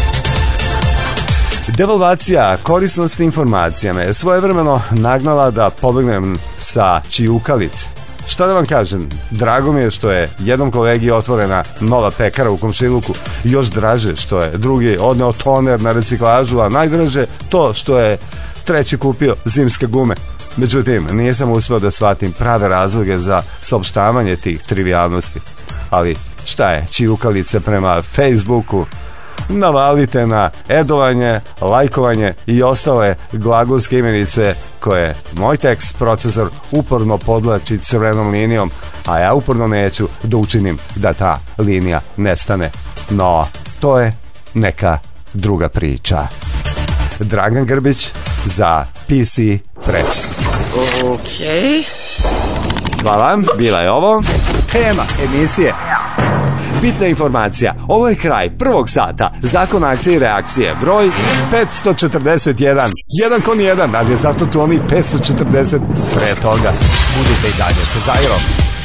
Devalvacija korisnosti informacijama je svojevremeno nagnala da pobegnem sa čijukalice. šta da vam kažem, drago mi je što je jednom kolegi otvorena nova pekara u komšiluku, još draže što je drugi odneo toner na reciklažu, a najdraže to što je treći kupio zimske gume. Međutim, nisam uspio da shvatim prave razloge za saopštavanje tih trivijalnosti. Ali šta je, čivukalice prema Facebooku? Navalite na edovanje, lajkovanje i ostale glagolske imenice koje moj tekst procesor uporno podlači crvenom linijom, a ja uporno neću da učinim da ta linija nestane. No, to je neka druga priča. Dragan Grbić za P C Press. Okej. Hvala, bila je ovo tema emisije. Bitna informacija, ovo je kraj prvog sata Zakon akcije i reakcije, broj petsto četrdeset jedan. Jedan kon jedan, ali je zato tu oni petsto četrdeset pre toga. Budite i dalje sa Zairom.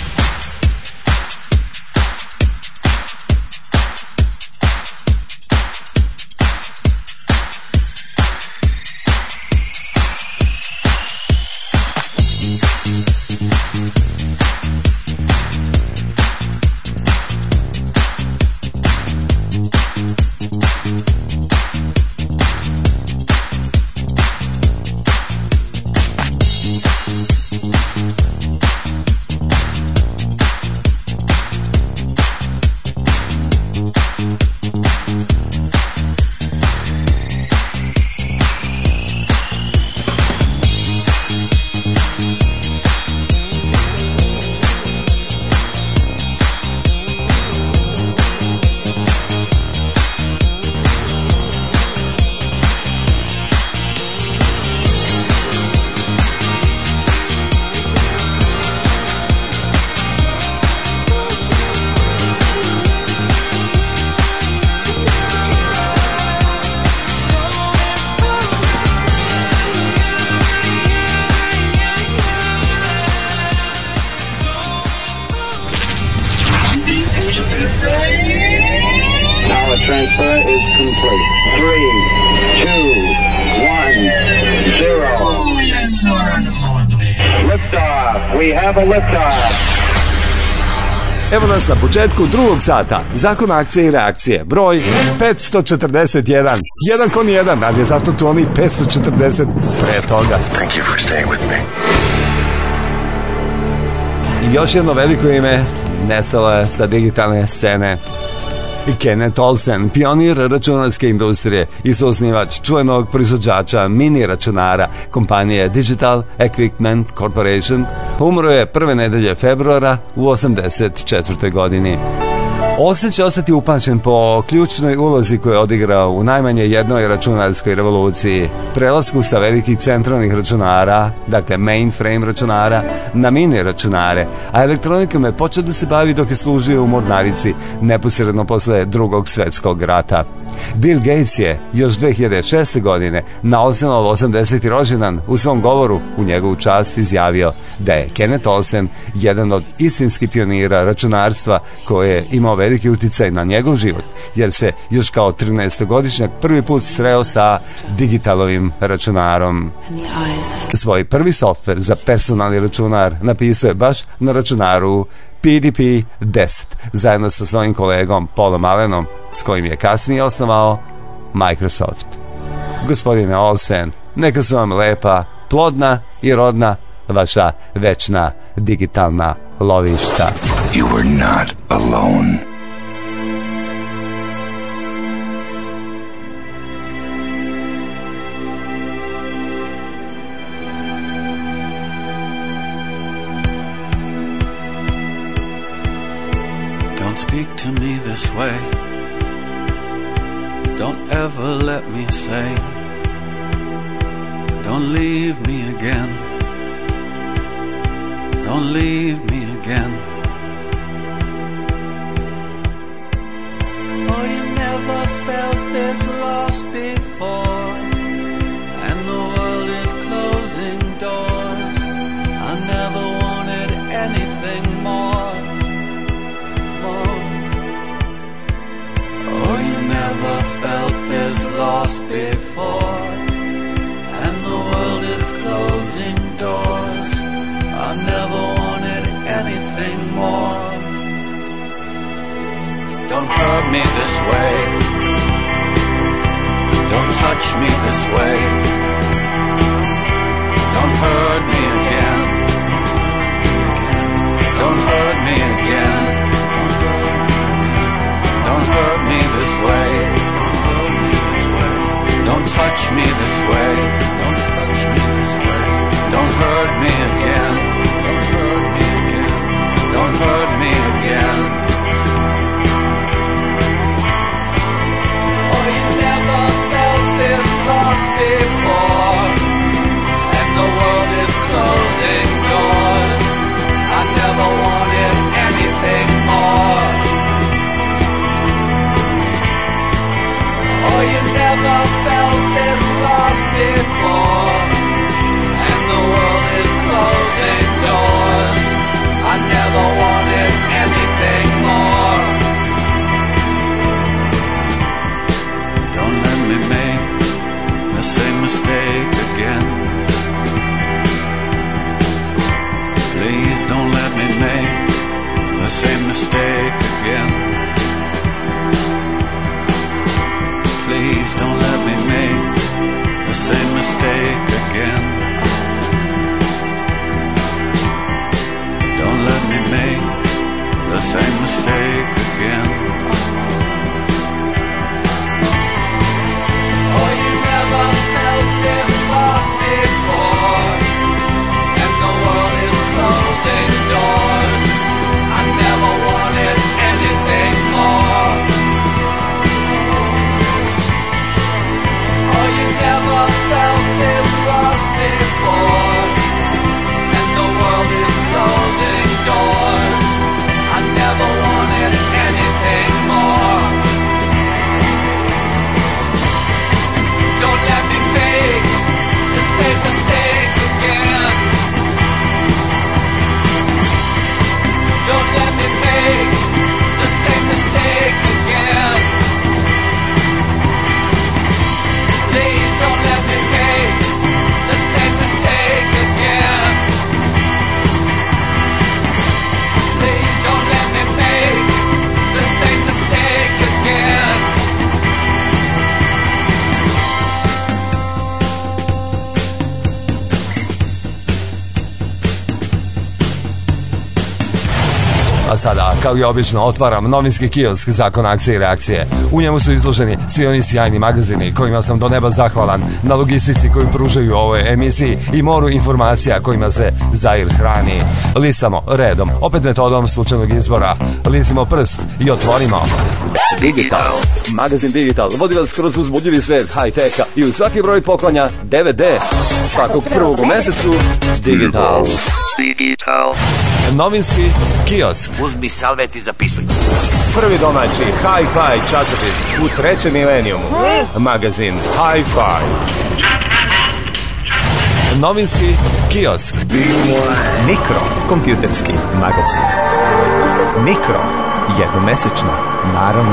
Evo nas na početku drugog sata Zakon akcije i reakcije, broj petsto četrdeset jedan. Jedan kon jedan, ali je zato tu oni petsto četrdeset pre toga. Thank you for staying with me. I još jedno veliko ime nestalo je sa digitalne scene. Kenneth Olsen, pionir računarske industrije i suosnivač čuvenog proizvođača mini računara kompanije Digital Equipment Corporation, umro je prve nedelje februara u osamdeset četvrtoj godini. Olsen će ostati upamćen po ključnoj ulozi koju je odigrao u najmanje jednoj računarskoj revoluciji, prelasku sa velikih centralnih računara, dakle mainframe računara, na mini računare, a elektronikom je počeo da se bavi dok je služio u mornarici neposredno posle drugog svetskog rata. Bill Gates je još dve hiljade šeste. godine na Olsenov osamdeseti rođendan u svom govoru u njegovu čast izjavio da je Kenneth Olsen jedan od istinskih pionira računarstva koji je imao veliki uticaj na njegov život, jer se još kao trinaestogodišnjak prvi put sreo sa digitalovim računarom. Svoj prvi softver za personalni računar napisao je baš na računaru P D P deset zajedno sa svojim kolegom Paulom Allenom, s kojim je kasnije osnovao Microsoft. Gospodine Olsen, neka su vam lepa, plodna i rodna vaša večna digitalna lovišta. You were not alone. Don't speak to me this way. Don't ever let me say. Don't leave me again. Don't leave me again. Oh, you never felt this loss before, and the world is closing doors. I never wanted anything more. Oh, you never felt this loss before, and the world is closing doors. I never wanted Don't hurt me this way. Don't touch me this way. Don't hurt me again. Don't hurt me again. Don't hurt me this way. Don't touch me this way. Don't touch me this way. Don't hurt me again. Don't hurt me again. Don't hurt me again. Oh, you never felt this lost before, and the world is closing doors. I never wanted anything more. Oh, you never felt this lost before, and the world is closing doors. I never wanted anything more. Don't let me make the same mistake again. Please don't let me make the same mistake again. Please don't let me make the same mistake again. Don't let me make the same mistake again. Oh, you never felt this lost before, and the world is closing doors. I never wanted anything more. Oh, you never felt this lost before, and the world is closing doors. I never wanted anything more. Don't let me make the same mistake again. Don't let me make the same mistake again. Please don't let me make the same mistake again. Please don't let me make the same mistake again. A sada, kao i obično, otvaram novinski kiosk Zakon akcije i reakcije. U njemu su izloženi svi oni sjajni magazini kojima sam do neba zahvalan na logistici koju pružaju u ovoj emisiji i moru informacija kojima se Zair hrani. Listamo redom, opet metodom slučajnog izbora. Listimo prst i otvorimo. Digital. Magazin Digital vodi vas kroz uzbudljivi svet high-teka i u svaki broj poklanja D V D. Svakog prvog u mesecu Digital. Digital. Novinski kiosk. Uzmi salvet i zapisuj. Prvi domaći Hi-Fi časopis u trećem milenijumu. Magazin Hi-Fi. Novinski kiosk. Mikro, kompjuterski magazin. Mikro, jednomesečno, naravno.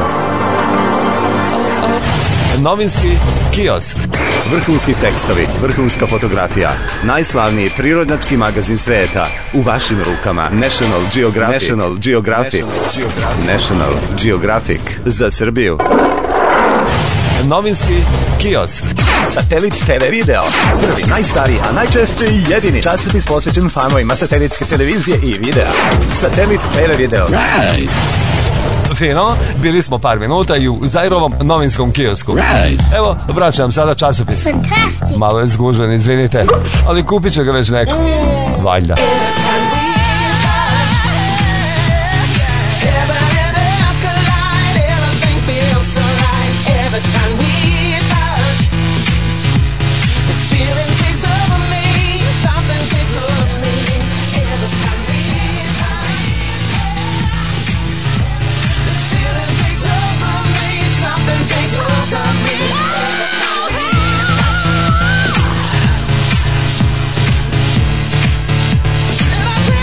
Novinski kiosk. Vrhunski tekstovi, vrhunska fotografija, najslavniji prirodnjački magazin sveta u vašim rukama. National Geographic. National Geographic. National Geographic za Srbiju. Novinski kiosk. Satelit te ve video. Prvi, najstariji, a najčešće i jedini časopis posvećen fanovima satelitske televizije i videa. Satelit te ve video. Fino, bili smo par minuta i u Zairovom novinskom kiosku. Evo, vraćam sada časopis. Malo je zgužven, izvinite, ali kupit će ga već neko. Valjda. And I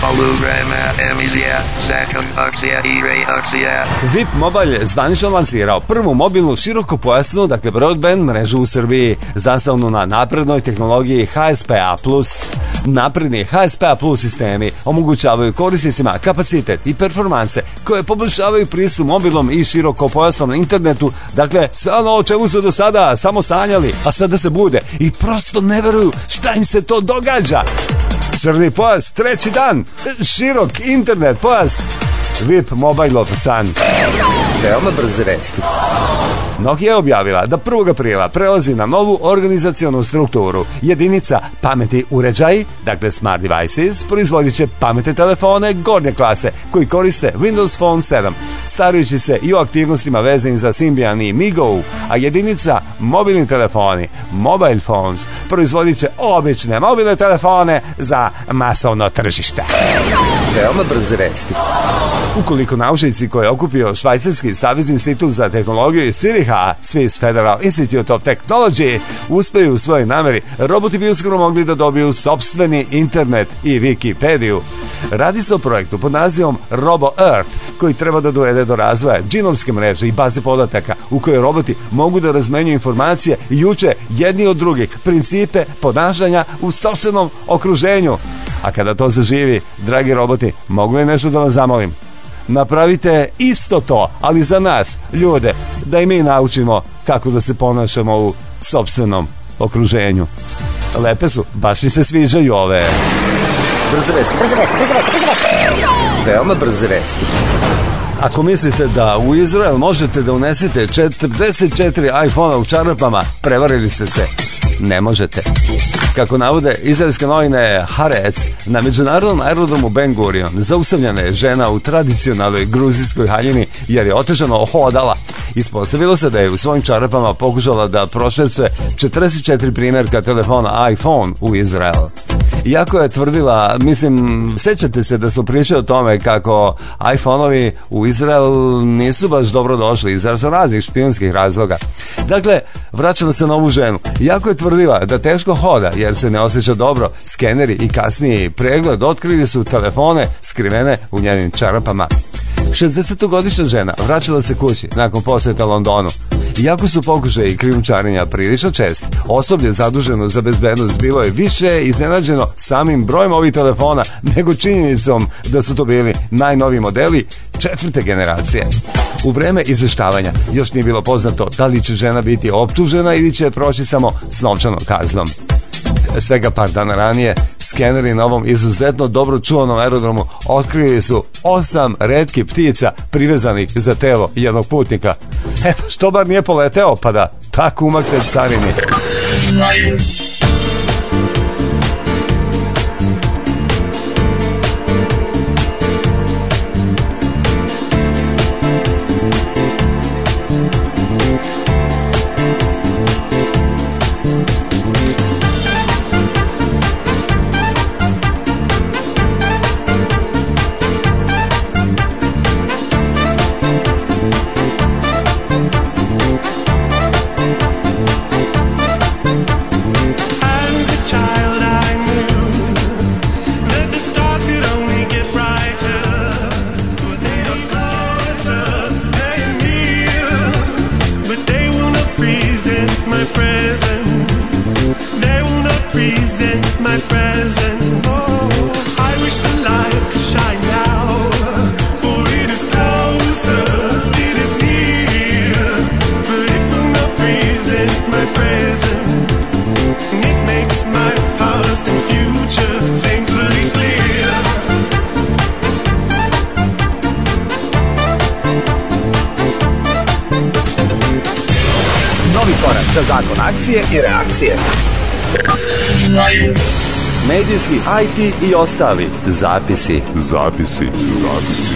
Hologram emisija, second akcija i reakcija. V I P Mobile zvanično lansirao prvu mobilnu širokopojasnu, dakle broadband mrežu u Srbiji, zasnovanu na naprednoj tehnologiji H S P A plus. Napredni H S P A plus sistemi omogućavaju korisnicima kapacitet i performanse koje poboljšavaju pristup mobilnom i širokopojasnom internetu, dakle sve ono o čemu su do sada samo sanjali, a sada se bude i prosto ne veruju šta im se to događa. Crni pojas, treći dan, širok internet pojas, V I P Mobile san. Veoma brze vesti. Nokia je objavila da prvog aprila prelazi na novu organizacionu strukturu. Jedinica pametni uređaji, dakle smart devices, proizvodit će pametne telefone gornje klase koji koriste Windows Phone sedam, starajući se i o aktivnostima vezanim za Symbian i MeeGo, a jedinica mobilni telefoni, mobile phones, proizvodit će obične mobilne telefone za masovno tržište. Veoma brze vesti. Ukoliko naučnici koje je okupio Švajcarski savezni institut za tehnologiju iz Ziriha, Swiss Federal Institute of Technology, uspeju u svojoj nameri, roboti bi uskoro mogli da dobiju sopstveni internet i Wikipediju. Radi se o projektu pod nazivom Robo Earth, koji treba da dovede do razvoja džinovske mreže i baze podataka u kojoj roboti mogu da razmenjuju informacije i uče jedni od drugih principe ponašanja u sopstvenom okruženju. A kada to zaživi, dragi roboti, mogu li nešto da vas zamolim? Napravite isto to, ali za nas, ljude, da i mi naučimo kako da se ponašamo u sopstvenom okruženju. Lepe su, baš mi se sviđaju ove brze vesti, brze vesti, brze vesti, brze vesti. Veoma brze vesti. Ako mislite da u Izrael možete da unesete četrdeset četiri iPhone-a u čarapama, prevarili ste se. Ne možete. Kako navode izraelske novine Haaretz, na međunarodnom aerodromu Ben Gurion zaustavljena je žena u tradicionalnoj gruzijskoj haljini jer je otežano hodala. Ispostavilo se da je u svojim čarapama pokušala da prošvercuje četrdeset četiri primjerka telefona iPhone u Izrael. Iako je tvrdila, mislim, sećate se da smo pričali o tome kako iPhone-ovi u Izrael nisu baš dobro došli iz raznih špijunskih razloga. Dakle, vraćamo se na ovu ženu. Iako je tvrdila da teško hoda jer se ne osjeća dobro, skeneri i kasniji pregled otkrili su telefone skrivene u njenim čarapama. šezdesetogodišnja žena vraćala se kući nakon posjeta Londonu. Iako su pokušaji krijumčarenja prilično čest, osoblje zaduženo za bezbednost bilo je više iznenađeno samim brojem ovih telefona nego činjenicom da su to bili najnoviji modeli četvrte generacije. U vreme izveštavanja još nije bilo poznato da li će žena biti optužena ili će proći samo s novčanom kaznom. Svega par dana ranije, skeneri na ovom izuzetno dobro čuvanom aerodromu otkrili su osam retkih ptica privezanih za telo jednog putnika. E, što bar nije poleteo, pa da tako umakne carini. Za zakon akcije i reakcije. Medijski, I T i ostali zapisi. Zapisi. Zapisi.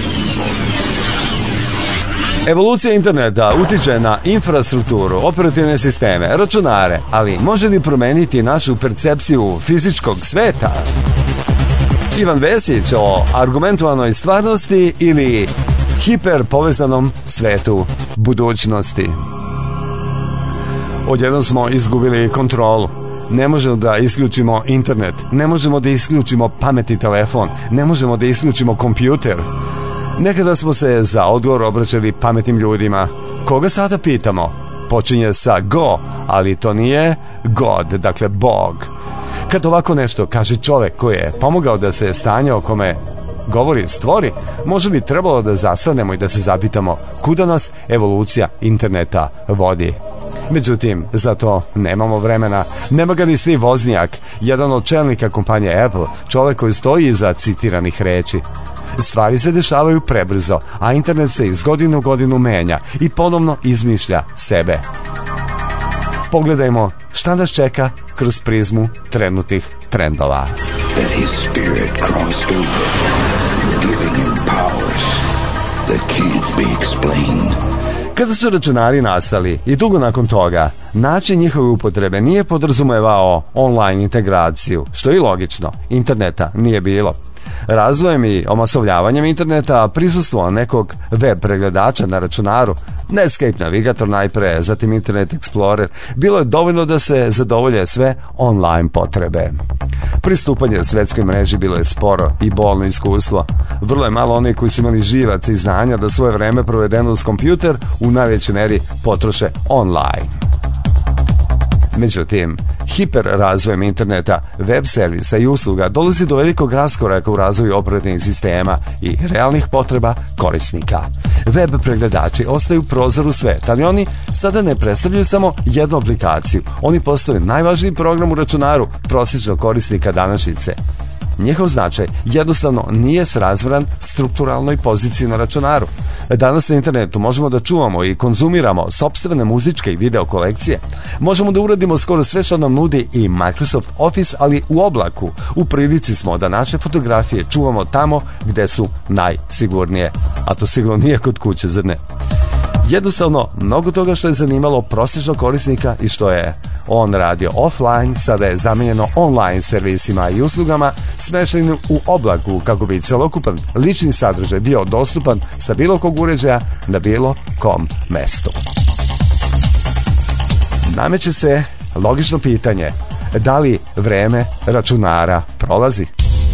Evolucija interneta utiče na infrastrukturu, operativne sisteme, računare, ali može li promeniti našu percepciju fizičkog sveta? Ivan Vesić o argumentovanoj stvarnosti ili hiperpovezanom svetu budućnosti. Odjednom smo izgubili kontrolu. Ne možemo da isključimo internet, ne možemo da isključimo pametni telefon, ne možemo da isključimo kompjuter. Nekada smo se za odgovor obraćali pametnim ljudima. Koga sada pitamo? Počinje sa go, ali to nije God, dakle Bog. Kad ovako nešto kaže čovek koji je pomogao da se stanje o kome govori stvori, možda bi trebalo da zastanemo i da se zapitamo kuda nas evolucija interneta vodi. Međutim, za to nemamo vremena. Nema ga ni Steve Wozniak, jedan od čelnika kompanije Apple, čovek koji stoji iza citiranih reči. Stvari se dešavaju prebrzo, a internet se iz godine u godinu menja i ponovno izmišlja sebe. Pogledajmo šta nas čeka kroz prizmu trenutnih trendova. That his spirit crossed over, giving him powers that can't be explained. Kada su računari nastali i dugo nakon toga, način njihove upotrebe nije podrazumevao online integraciju, što je i logično, interneta nije bilo. Razvojem i omasovljavanjem interneta, prisustvo nekog web pregledača na računaru, Netscape navigator najpre, zatim Internet Explorer, bilo je dovoljno da se zadovolje sve online potrebe. Pristupanje svetskoj mreži bilo je sporo i bolno iskustvo. Vrlo je malo onih koji su imali živac i znanja da svoje vreme provedeno uz kompjuter u najvećoj meri potroše online. Međutim, hiper razvojem interneta, web servisa i usluga dolazi do velikog raskoraka u razvoju operativnih sistema i realnih potreba korisnika. Web pregledači ostaju prozor u svet, ali oni sada ne predstavljaju samo jednu aplikaciju. Oni postaju najvažniji program u računaru prosječnog korisnika današnjice. Njihov značaj jednostavno nije srazmjeran strukturalnoj poziciji na računaru. Danas na internetu možemo da čuvamo i konzumiramo sopstvene muzičke i video kolekcije. Možemo da uradimo skoro sve što nam nudi i Microsoft Office, ali u oblaku. U prilici smo da naše fotografije čuvamo tamo gde su najsigurnije. A to sigurno nije kod kuće, zar ne? Jednostavno, mnogo toga što je zanimalo prosječnog korisnika i što je on radio offline, sada je zamenjeno online servisima i uslugama smeštenim u oblaku kako bi celokupan lični sadržaj bio dostupan sa bilo kog uređaja na bilo kom mestu. Nameće se logično pitanje, da li vreme računara prolazi?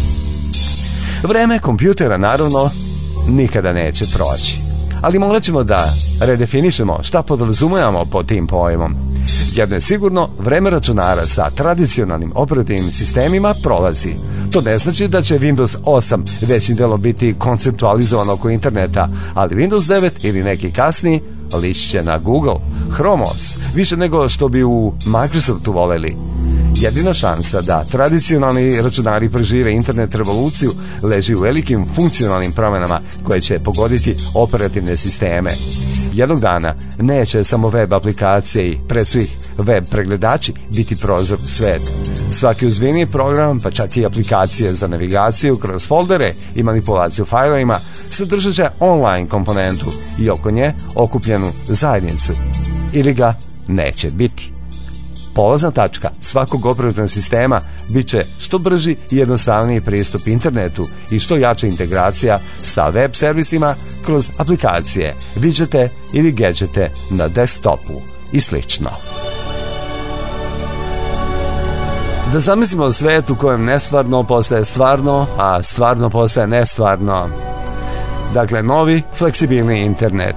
Vreme kompjutera naravno nikada neće proći. Ali morat ćemo da redefinišemo šta podrazumevamo pod tim pojmom. Jedno je sigurno, vreme računara sa tradicionalnim operativnim sistemima prolazi. To ne znači da će Windows osam većim delom biti konceptualizovan oko interneta, ali Windows devet ili neki kasniji lišće na Google, Chrome O S, više nego što bi u Microsoftu voleli. Jedina šansa da tradicionalni računari prežive internet revoluciju leži u velikim funkcionalnim promjenama koje će pogoditi operativne sisteme. Jednog dana neće samo web aplikacije i pre svih web pregledači biti prozor u svet. Svaki ozbiljniji program, pa čak i aplikacije za navigaciju kroz foldere i manipulaciju fajlovima, sadržat će online komponentu i oko nje okupljenu zajednicu. Ili ga neće biti. Polazna tačka svakog operativnog sistema bit će što brži i jednostavniji pristup internetu i što jača integracija sa web servisima kroz aplikacije, widgete ili gadgete na desktopu i slično. Da zamislimo svet u kojem nestvarno postaje stvarno, a stvarno postaje nestvarno. Dakle, novi, fleksibilni internet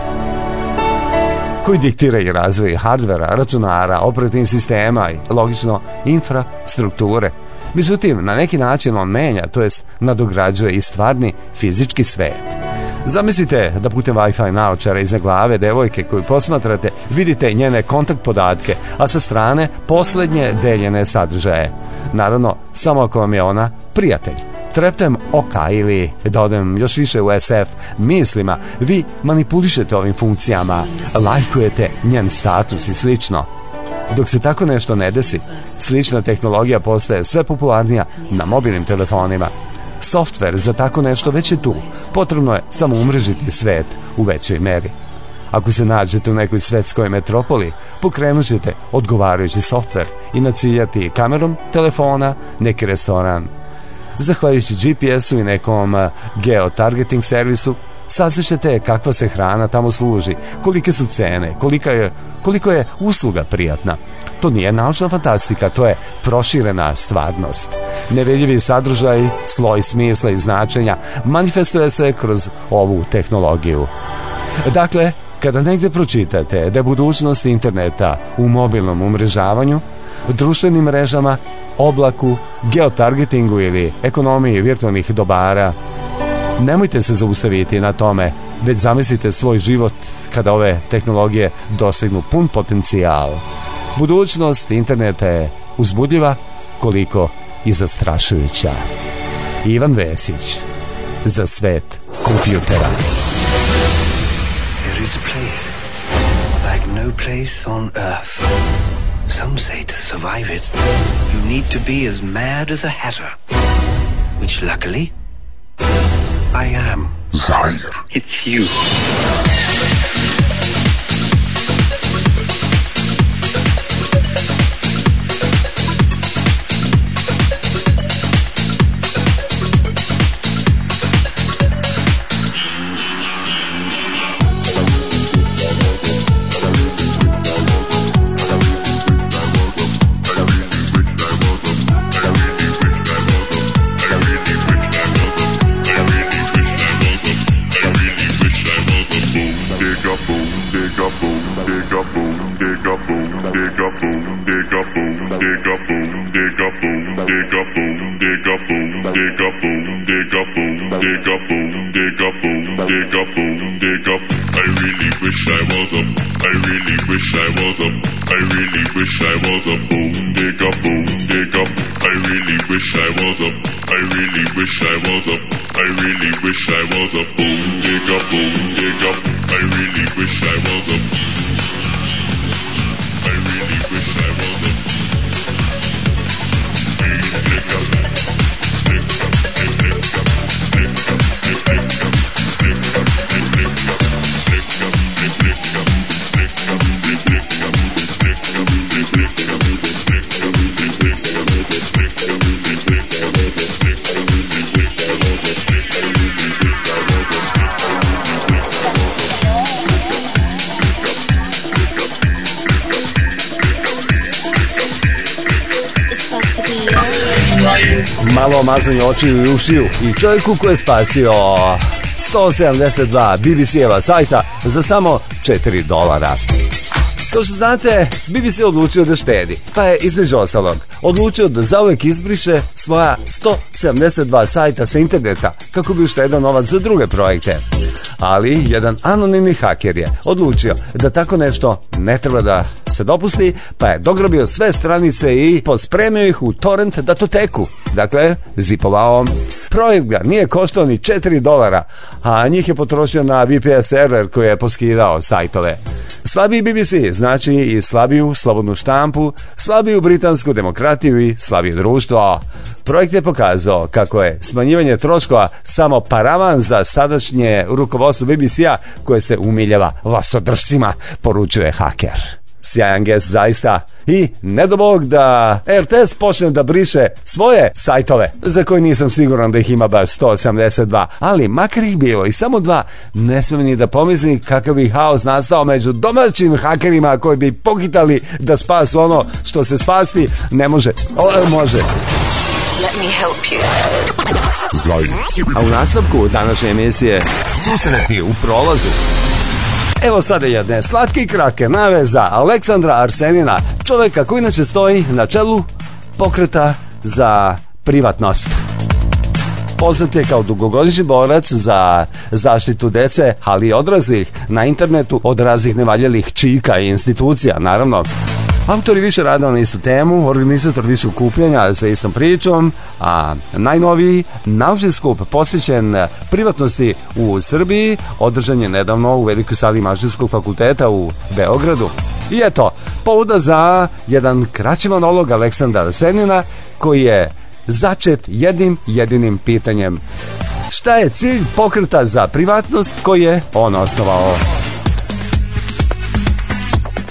koji diktira i razvoj hardvera, računara, operativnih sistema i, logično, infrastrukture. Međutim, na neki način on menja, to jest nadograđuje i stvarni fizički svet. Zamislite da putem Wi-Fi naočara iznad glave devojke koju posmatrate vidite njene kontakt podatke, a sa strane poslednje deljene sadržaje. Naravno, samo ako vam je ona prijatelj. Treptem oka ili, da odem još više u es ef, mislima, vi manipulišete ovim funkcijama, lajkujete njen status i slično. Dok se tako nešto ne desi, slična tehnologija postaje sve popularnija na mobilnim telefonima. Softver za tako nešto već je tu. Potrebno je samo umrežiti svet u većoj meri. Ako se nađete u nekoj svetskoj metropoli, pokrenut ćete odgovarajući softver i naciljati kamerom telefona neki restoran. Zahvaljujući G P S-u i nekom geotargeting servisu, saznaćete kakva se hrana tamo služi, kolike su cene, kolika je, koliko je usluga prijatna. To nije naučna fantastika, to je proširena stvarnost. Nevidljivi sadržaj, sloj smisla i značenja manifestuje se kroz ovu tehnologiju. Dakle, kada negdje pročitate da je budućnost interneta u mobilnom umrežavanju, društvenim mrežama, oblaku, geotargetingu ili ekonomiji virtualnih dobara, nemojte se zaustaviti na tome, već zamislite svoj život kada ove tehnologije dosegnu pun potencijal. Budućnost interneta je uzbudljiva koliko i zastrašujuća. Ivan Vesić, za svet kompjutera. There is a place like no place on earth. Some say to survive it, you need to be as mad as a hatter. Which luckily, I am. Zaire. It's you. Malo mazanje očiju i ušiju i čovjeku koji je spasio sto sedamdeset dva B B C-eva sajta za samo četiri dolara. Kao što znate, B B C je odlučio da štedi, pa je između ostalog odlučio da zauvek izbriše svoja sto sedamdeset dva sajta sa interneta kako bi uštedao novac za druge projekte. Ali jedan anonimni haker je odlučio da tako nešto ne treba da se dopusti, pa je dograbio sve stranice i pospremio ih u torrent datoteku. Dakle, zipovao. Projekt ga nije koštao ni četiri dolara, a njih je potrošio na V P S server koji je poskidao sajtove. Slabiji B B C znači i slabiju slobodnu štampu, slabiju britansku demokratiju i slabije društvo. Projekt je pokazao kako je smanjivanje troškova samo paravan za sadašnje rukovodstvo B B C-a koje se umiljava vlastodržcima, poručuje haker. Sjajan gest zaista i ne do Bog da R T S počne da briše svoje sajtove, za koje nisam siguran da ih ima baš sto sedamdeset dva, ali makar ih bilo i samo dva, ne smijem ni da pomislim kakav bi haos nastao među domaćim hakerima koji bi pohitali da spasu ono što se spasti ne može. O, može. Let me help you. Zvolj. A u nastavku današnje emisije susreti u prolazu. Evo sada jedne slatki krake nave za Aleksandra Arsenina, čovjeka koji inače stoji na čelu pokreta za privatnost. Poznat je kao dugogodišnji borac za zaštitu dece, ali i odraslih na internetu od raznih nevaljelih čika i institucija, naravno. Autor je više radao na istu temu, organizator više okupljanja sa istom pričom, a najnoviji naučni skup posvećen privatnosti u Srbiji održan je nedavno u velikoj sali Mašinskog fakulteta u Beogradu. I eto, povoda za jedan kraći monolog Aleksandra Arsenina koji je začet jednim jedinim pitanjem. Šta je cilj pokreta za privatnost koji je on osnovao?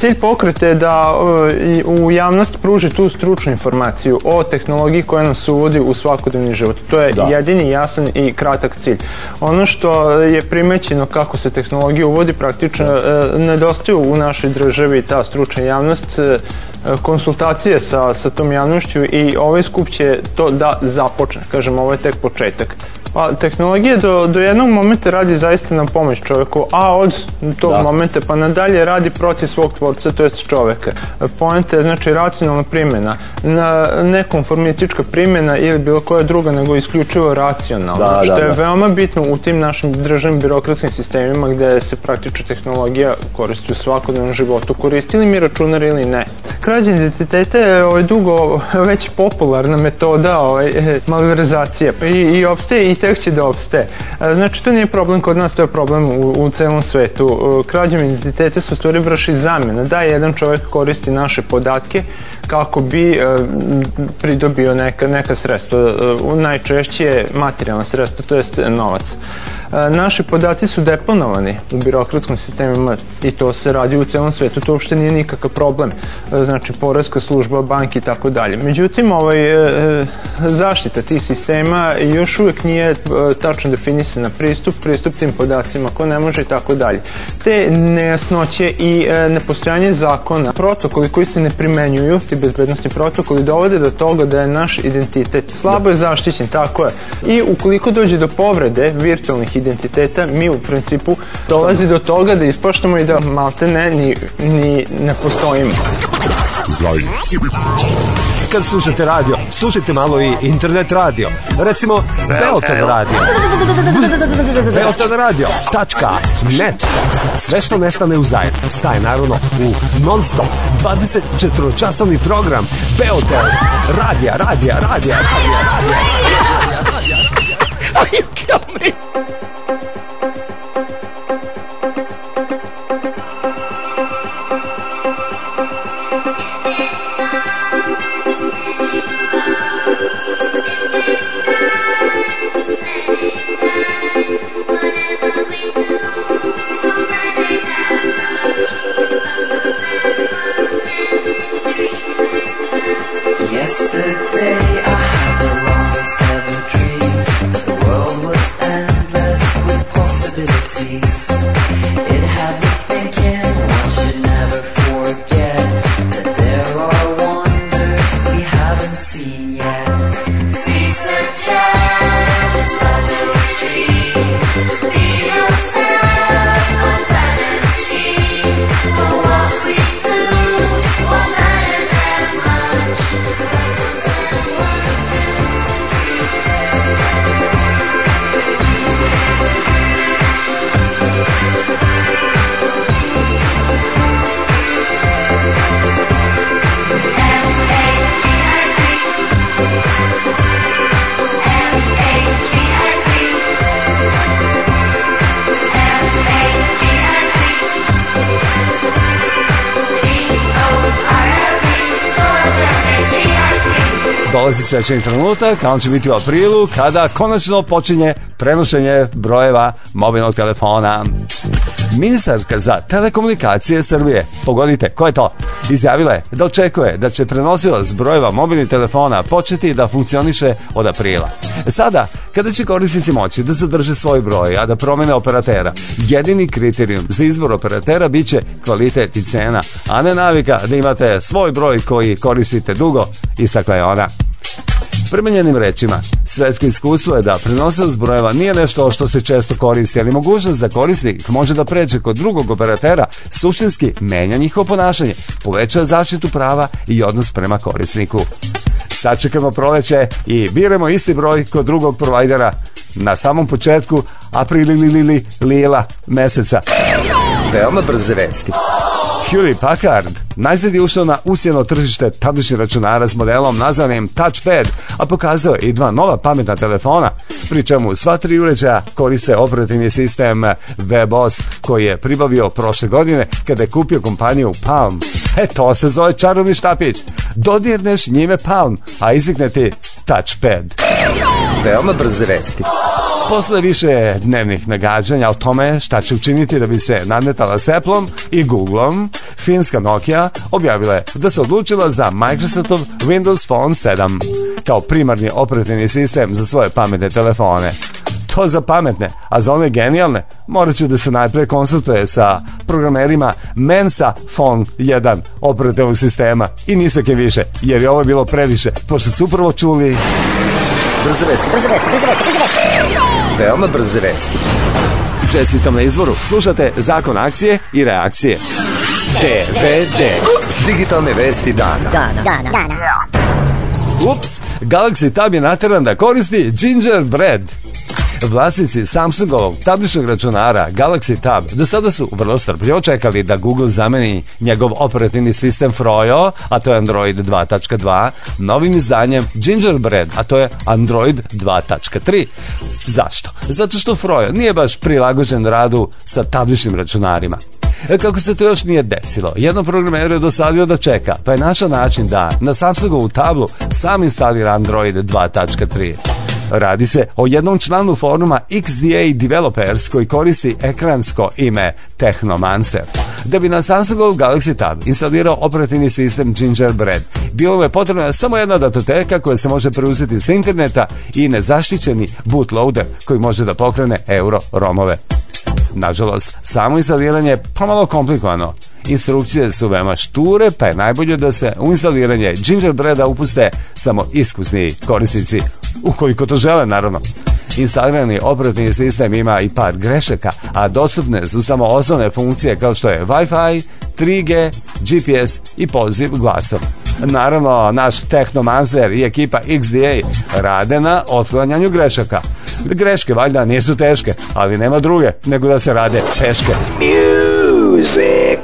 cilj pokreta je da u javnost pruži tu stručnu informaciju o tehnologiji koja nas uvodi u svakodnevni život. To je da. jedini jasan i kratak cilj. Ono što je primećeno kako se tehnologija uvodi praktično nedostaju u našoj državi ta stručna javnost, konsultacije sa, sa tom javnošću i ovaj skup će to da započne. Kažem, ovo je tek početak. Pa, tehnologija do, do jednog momenta radi zaista na pomoć čovjeku, a od tog da. momenta pa nadalje radi protiv svog tvorca, to jest čovjeka. Poenta je znači racionalna primjena, na, ne konformistička primjena ili bilo koja druga, nego isključivo racionalna, da, što da, je da. veoma bitno u tim našim državnim birokratskim sistemima gdje se praktično tehnologija koristi u svakodnevnom životu. Koristili mi računar ili ne. Krađa identiteta je ovaj, dugo već popularna metoda ovaj, malverzacije i, i opstaje i tek će da opstaje. Znači, to nije problem kod nas, to je problem u, u celom svetu. Krađom identiteta se u stvari vrši zamjena. Da, jedan čovjek koristi naše podatke kako bi e, pridobio neka, neka sredstva. E, najčešće materijalna sredstva, to jest novac. E, naši podaci su deponovani u birokratskom sistemima i to se radi u celom svetu. To uopšte nije nikakav problem. E, znači, poreska služba, banki i tako dalje. Međutim, ovaj, e, zaštita tih sistema još uvijek nije e, tačno definisana. Pristup, pristup tim podacima, ko ne može i tako dalje. Te nejasnoće i e, nepostojanje zakona, protokoli koji se ne primenjuju, ti bezbednostni protokoli, dovode do toga da je naš identitet slabo je zaštićen, tako je. I ukoliko dođe do povrede virtualnih identiteta, mi u principu dolazi do toga da ispaštamo i da malte ne, ni, ni ne postojimo. Zloji. Kad slušate radio, slušajte malo i internet radio. Recimo, Beotan radio. Beotan radio tačka net. Sve što nestane u zajedno staje naravno u non-stop dvadeset četiričasovni program Beotan radija, radija, radija, radija, radija, radija, radija. Oh, you kill me. Yesterday I had the longest ever dream that the world was endless with possibilities. It had me thinking one should never forget that there are wonders we haven't seen yet. See such as lovely trees, be yourself on planet ski. For what we do, what matter that much. Dolazi srećeni trenutak, a on će biti u aprilu, kada konačno počinje prenošenje brojeva mobilnog telefona. Ministarka za telekomunikacije Srbije, pogodite, ko je to? Izjavila je da očekuje da će prenosilac brojeva mobilnih telefona početi da funkcioniše od aprila. Sada, kada će korisnici moći da zadrže svoj broj, a da promene operatera, jedini kriterijum za izbor operatera biće kvalitet i cena, a ne navika da imate svoj broj koji koristite dugo, istakla je ona. Prema njenim rečima, svetsko iskustvo je da prenosilac brojeva nije nešto što se često koristi, ali mogućnost da korisnik može da pređe kod drugog operatera suštinski menja njihovo ponašanje, povećava zaštitu prava i odnos prema korisniku. Sačekamo proleće i biramo isti broj kod drugog provajdera na samom početku aprilili lila meseca. Veoma brze vesti. Hewlett Packard najzad je ušao na usijeno tržište tabličnih računara s modelom nazvanim Touchpad, a pokazao je i dva nova pametna telefona, pri čemu sva tri uređaja koriste operativni sistem WebOS koji je pribavio prošle godine kada je kupio kompaniju Palm. E, to se zove čarobni štapić. Dodirneš njime Palm, a iznikne ti Touchpad. Veoma brze vesti. Posle više dnevnih nagađanja o tome šta će učiniti da bi se nadmetala s Appleom i Googleom, finska Nokia objavila je da se odlučila za Microsoftov Windows Phone sedam kao primarni operativni sistem za svoje pametne telefone. To za pametne, a za one genijalne morat će da se najpre konsultuje sa programerima Mensa Phone jedan operativnog sistema i ni sa kim više, jer je ovo bilo previše, pošto su upravo čuli brze vesti, brze vesti, brze vesti, brze vesti. Veoma brze vesti. Čestitam na izboru. Slušate Zakon akcije i reakcije. D V D. Digitalne vesti dana. Dana. Dana. Dana. Ups, Galaxy Tab je nateran da koristi Gingerbread. Vlasnici Samsungovog tabličnog računara Galaxy Tab do sada su vrlo strpljivo čekali da Google zameni njegov operativni sistem Froyo, a to je Android dva tačka dva, novim izdanjem Gingerbread, a to je Android dva tačka tri. Zašto? Zato što Froyo nije baš prilagođen radu sa tabličnim računarima. Kako se to još nije desilo, jednom programeru je dosadio da čeka, pa je našao način da na Samsungovu tablu sam instalira Android dva tačka tri. Radi se o jednom članu foruma X D A Developers koji koristi ekransko ime Technomancer. Da bi na Samsungov Galaxy Tab instalirao operativni sistem Gingerbread, bilo je potrebna samo jedna datoteka koja se može preuzeti sa interneta i nezaštićeni bootloader koji može da pokrene euro-romove. Nažalost, samo instaliranje je pomalo komplikovano. Instrukcije su veoma šture, pa je najbolje da se u instaliranje Gingerbreada upuste samo iskusni korisnici, ukoliko to žele, naravno. Instalirani operativni sistem ima i par grešaka, a dostupne su samo osnovne funkcije kao što je Wi-Fi, tri G, G P S i poziv glasom. Naravno, naš Technomancer i ekipa X D A rade na otklanjanju grešaka. Greške valjda nisu teške, ali nema druge nego da se rade peške. Music.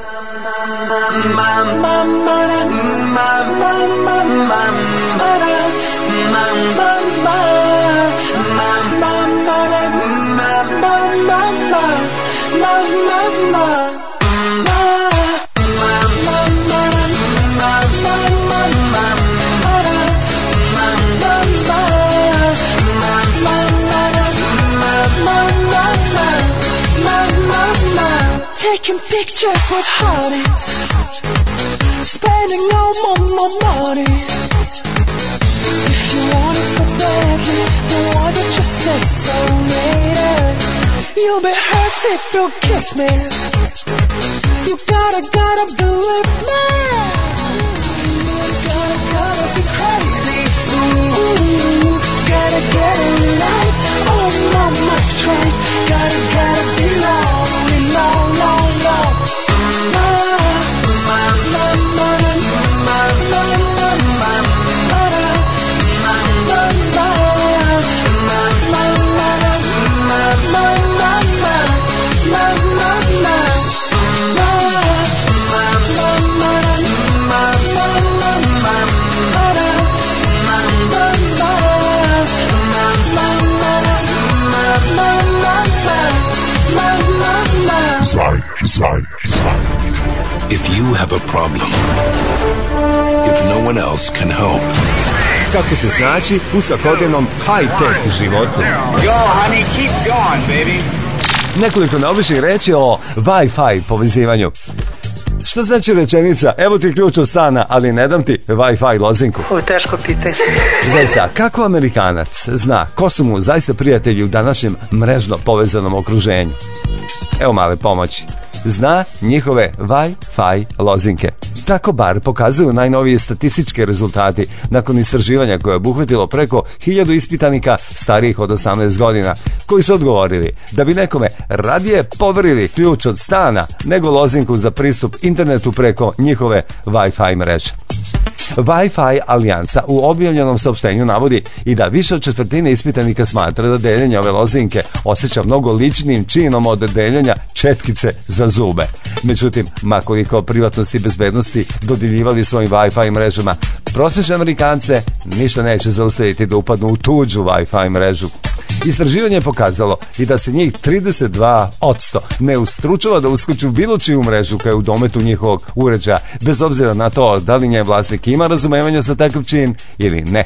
Taking pictures with hotties, spending no more, more money. If you want it so badly, then why don't you say so later? You'll be hurt if you kiss me. You gotta, gotta believe me. You gotta, gotta be crazy. Ooh, gotta get it right. Oh, mama, I've tried. Gotta, gotta be lonely, long, long, long. If you have a problem, if no one else can help. Kako se snaći u svakodnevnom high-tech životu. Go, honey, keep going, baby. Nekoliko neobičnih reći o Wi-Fi povezivanju. Šta znači rečenica, evo ti ključ od stana, ali ne dam ti Wi-Fi lozinku? Ovo je teško pitanje. Zaista, kako Amerikanac zna ko su mu zaista prijatelji u današnjem mrežno povezanom okruženju? Evo male pomoći. Zna njihove Wi-Fi lozinke. Tako bar pokazuju najnovije statističke rezultati nakon istraživanja koje je obuhvatilo preko hiljadu ispitanika starijih od osamnaest godina, koji su odgovorili da bi nekome radije poverili ključ od stana nego lozinku za pristup internetu preko njihove Wi-Fi mreže. Wi-Fi alijansa u objavljenom saopštenju navodi i da više od četvrtine ispitanika smatra da deljenje ove lozinke osjeća mnogo ličnim činom od deljenja četkice za zube. Međutim, makoliko privatnosti i bezbednosti dodjeljivali svojim Wi-Fi mrežama, prosječne Amerikance ništa neće zaustaviti da upadnu u tuđu Wi-Fi mrežu. Istraživanje je pokazalo i da se njih trideset dva posto ne ustručava da uskoči u bilo čiju mrežu koja je u dometu njihovog uređaja, bez obzira na to da li njen vlasnik ima razumevanja za takav čin ili ne.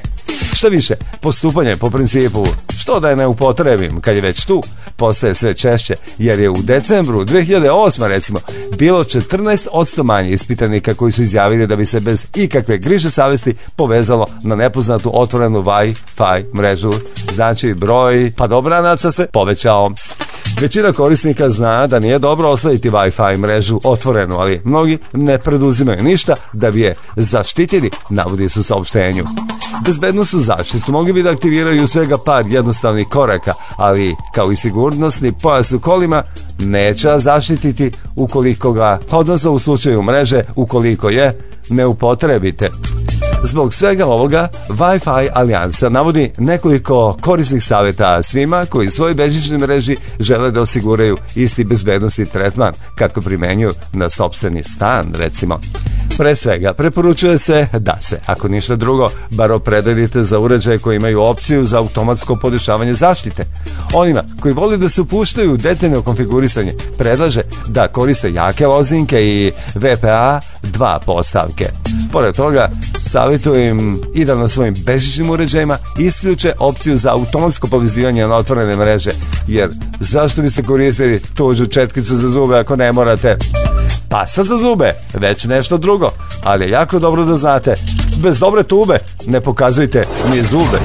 Šta više, postupanje po principu što da je ne upotrebim kad je već tu, postaje sve češće, jer je u decembru dve hiljade osme recimo bilo četrnaest posto manje ispitanika koji su izjavili da bi se bez ikakve griže savesti povezalo na nepoznatu otvorenu Wi-Fi mrežu. Znači broj padobranaca se povećao. Većina korisnika zna da nije dobro ostaviti Wi-Fi mrežu otvorenu, ali mnogi ne preduzimaju ništa da bi je zaštitili, navodi se u saopštenju. Bezbednosnu zaštitu mogli bi da aktiviraju svega par jednostavnih koraka, ali kao i sigurnosni pojas u kolima neće zaštititi ukoliko ga, odnosno u slučaju mreže ukoliko je ne upotrebite. Zbog svega ovoga, Wi-Fi alijansa navodi nekoliko korisnih savjeta svima koji svoj bežičnoj mreži žele da osiguraju isti bezbednosni tretman kako primenjuju na sopstveni stan, recimo. Pre svega, preporučuje se da se, ako ništa drugo, bar opredelite za uređaje koji imaju opciju za automatsko podešavanje zaštite. Onima koji voli da se upuštaju u detaljno konfigurisanje, predlaže da koriste jake lozinke i V P A dva postavke. Pored toga, savjetujem i da na svojim bežičnim uređajima isključe opciju za automatsko povezivanje na otvorene mreže, jer zašto biste koristili tuđu četkicu za zube ako ne morate? Pasta za zube, već nešto drugo, ali je jako dobro da znate, bez dobre tube ne pokazujte ni zube.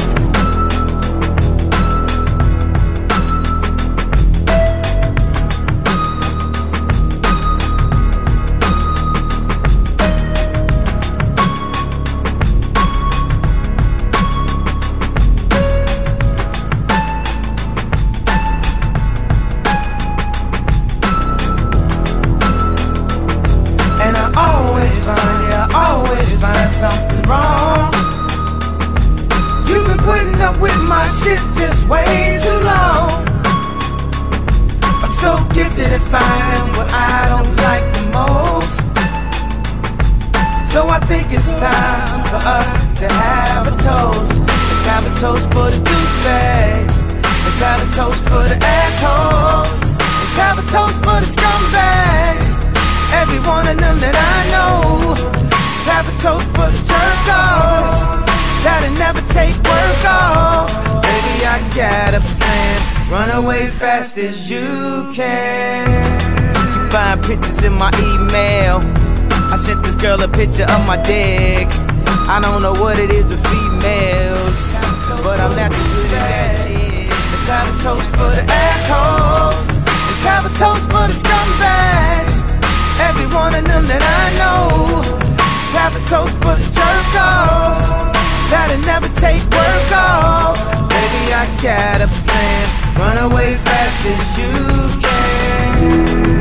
As you can. You find pictures in my email. I sent this girl a picture of my dick. I don't know what it is with females, but I'm not too good at that shit. Let's have a toast for the assholes. Let's have a toast for the scumbags. Every one of them that I know. Let's have a toast for the jerk-offs that'll never take work off. Baby, I got a plan. Run away fast as you can.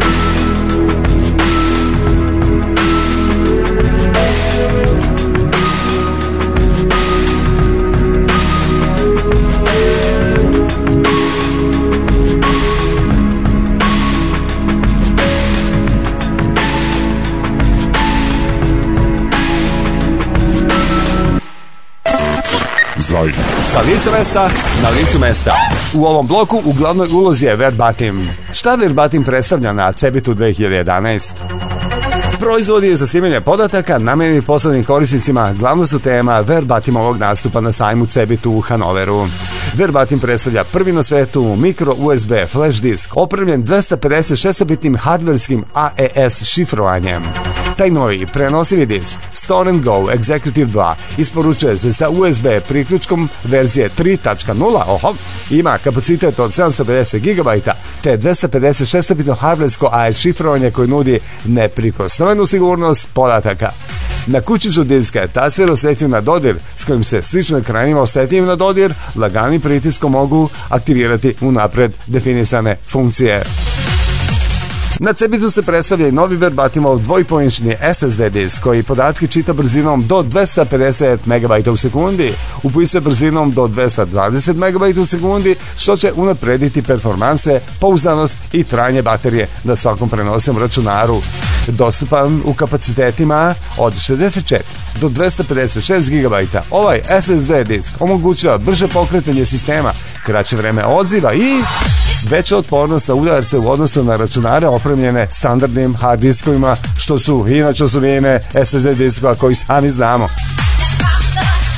Zajde. Sa lica mesta na licu mesta. U ovom bloku u glavnoj ulozi je Verbatim. Šta Verbatim predstavlja na Cebitu dve hiljade jedanaeste? Proizvodi za snimanje podataka namenjeni poslovnim korisnicima glavna su tema Verbatimovog nastupa na sajmu Cebitu u Hanoveru. Verbatim predstavlja prvi na svetu mikro U S B flash disk opremljen dvesta pedeset šestobitnim hardverskim A E S šifrovanjem. Taj novi prenosivi disk Store and Go Executive dva isporučuje se sa U S B priključkom verzije tri tačka nula, oho, ima kapacitet od sedamsto pedeset gigabajta te dvesta pedeset šestobitno hardversko A E S šifrovanje koje nudi neprikosnovenu sigurnost podataka. Na kućiću diska je taster osjetljiv na dodir s kojim se slično ekranima osjetljivim na dodir laganim pritiskom mogu aktivirati unapred definisane funkcije. Na Cebitu se predstavlja i novi Verbatimov dvojpoinčni S S D disk koji podatke čita brzinom do dvesta pedeset megabajta u sekundi, upisuje brzinom do dvesta dvadeset megabajta u sekundi, što će unaprediti performanse, pouzdanost i trajanje baterije na svakom prenosnom računaru. Dostupan u kapacitetima od šezdeset četiri do dvesta pedeset šest gigabajta, ovaj S S D disk omogućava brže pokretanje sistema, kraće vreme odziva i veća otpornost na udarce u odnosu na računare opremljene standardnim hard diskovima, što su inače osobine S S D diskova koji sami znamo.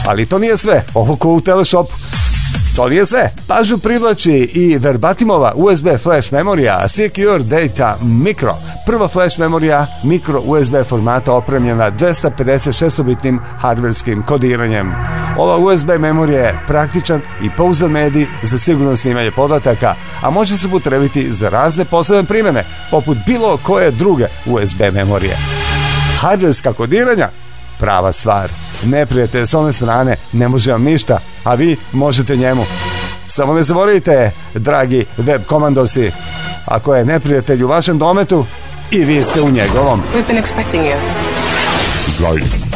Ali to nije sve, ovo ko u teleshopu. To nije sve. Pažnju privlači i Verbatimova U S B flash memorija Secure Data Micro. Prva flash memorija mikro U S B formata opremljena dvesta pedeset šestobitnim hardverskim kodiranjem. Ova U S B memorija je praktičan i pouzdan medij za sigurno snimanje podataka, a može se upotrebiti za razne posebne primjene, poput bilo koje druge U S B memorije. Hardverska kodiranja? Prava stvar. Neprijatelj s one strane ne može vam ništa, a vi možete njemu. Samo ne zaboravite, dragi web komandosi, ako je neprijatelj u vašem dometu, i vi ste u njegovom. We've been expecting you. Zajt.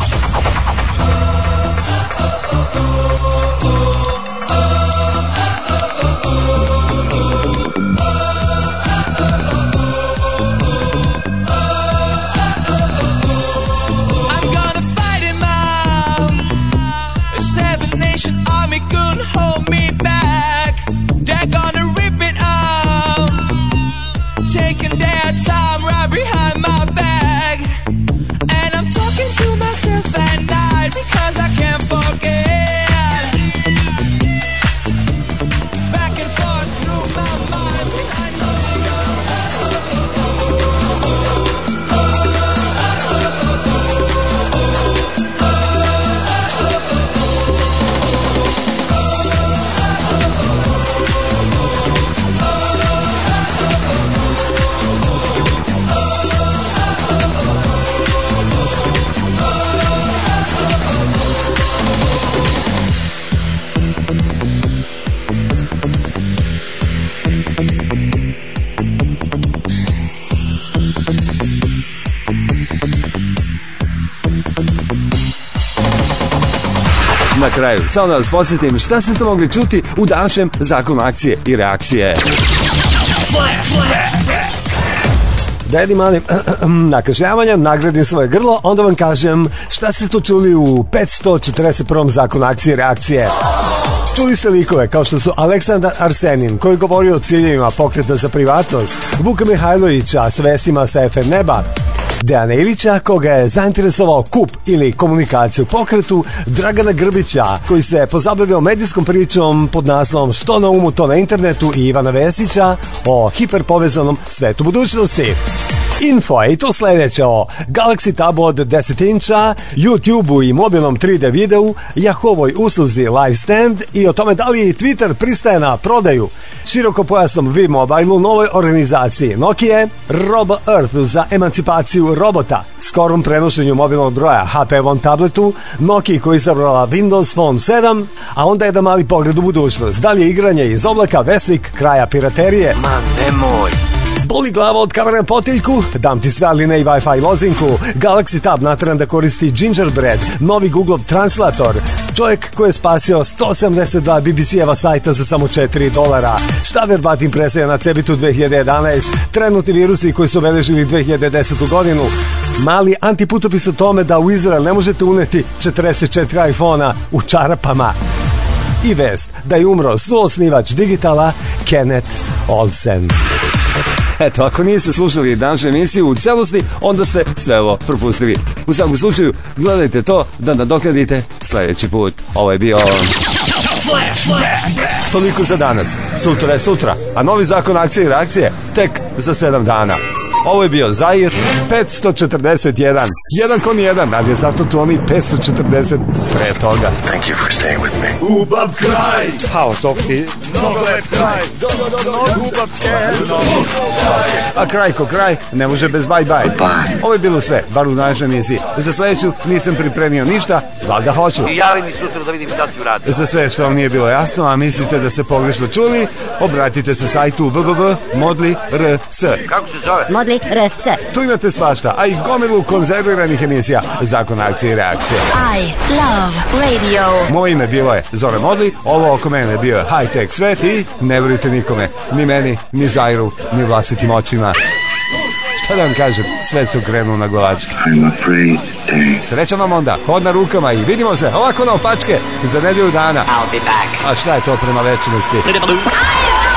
Hold me back, they're gonna rip it off, taking their time right behind my back, and I'm talking to myself at night because I can't forget, back and forth through my mind, I know Na kraju, samo da vas podsjetim šta ste to mogli čuti u današnjem zakonu akcije i reakcije. Da jedim malim nakašljavanja, nagradim svoje grlo, onda vam kažem šta ste to čuli u petsto četrdeset prvom zakonu akcije i reakcije. Čuli ste likove kao što su Aleksandar Arsenin, koji govori o ciljevima pokreta za privatnost, Vuka Mihajlovića s vestima sa F M neba, Dejana Ilića, koga je zainteresovao kup ili komunikaciju pokretu, Dragana Grbića, koji se pozabavio medijskom pričom pod naslovom Što na umu, to na internetu, i Ivana Vesića o hiperpovezanom svetu budućnosti. Info je i to sljedeće o Galaxy Tabu od deset inča, YouTube-u i mobilnom tri D videu, Yahovoj usluzi Live Stand i o tome da li Twitter pristaje na prodaju, širokopojasnom V-Mobile u novoj organizaciji Nokia, Robo Earth za emancipaciju robota, skorom prenošenju mobilnog broja H P One tabletu, Nokia koji izabrala Windows Phone sedam, a onda jedan mali pogled u budućnost. Da li je igranje iz oblaka veslik kraja piraterije? Ma nemoj! Boli glava od kamere na potiljku? Dam ti sve, ali ne i Wi-Fi lozinku. Galaxy Tab natjeran da koristi Gingerbread, novi Google translator. Čovjek koji je spasio sto sedamdeset dva B B C-eva sajta za samo četiri dolara. Šta Verbatim presija na Cebitu dve hiljade jedanaest? Trenutni virusi koji su obeležili dve hiljade desetu godinu. Mali antiputopis o tome da u Izrael ne možete uneti četrdeset četiri iPhona u čarapama. I vest da je umro suosnivač Digitala Kenneth Olsen. Eto, ako niste slušali današnju emisiju u celosti, onda ste sve ovo propustili. U svakom slučaju, gledajte to da nadoknadite sljedeći put. Ovo je bio... Toliko za danas. Sutra je sutra, a novi zakon akcije i reakcije tek za sedam dana. Ovo je bio Zair petsto četrdeset jedan. Jedan kon jedan, ali je zato tu oni petsto četrdeset pre toga. Thank you for staying with me. Ubav kraj! Hao, tog ti... Nogolet kraj! Ubav A kraj ko kraj, ne može bez bye bye. Ovo je bilo sve, bar u današnjoj emisiji. Za sljedeću nisam pripremio ništa, valjda hoću. I javi mi sutra da vidim šta ću raditi. Za sve što vam nije bilo jasno, a mislite da ste pogrešno čuli, obratite se sajtu w w w tačka modli tačka r s. Kako se zove? Modli R S. Tu imate svašta, a i gomilu konzerviranih emisija Zakon akcije i reakcije. I love radio. Moje ime bilo je Zoran Modli, ovo oko mene bio je High Tech Svet i ne vjerujte nikome, ni meni, ni Zairu, ni vlastitim očima. Šta da vam kažem, svet se ukrenuo na glavačke. Srećan vam onda, hod na rukama i vidimo se ovako na opačke za nedjelju dana. I'll be back. A šta je to prema večnosti?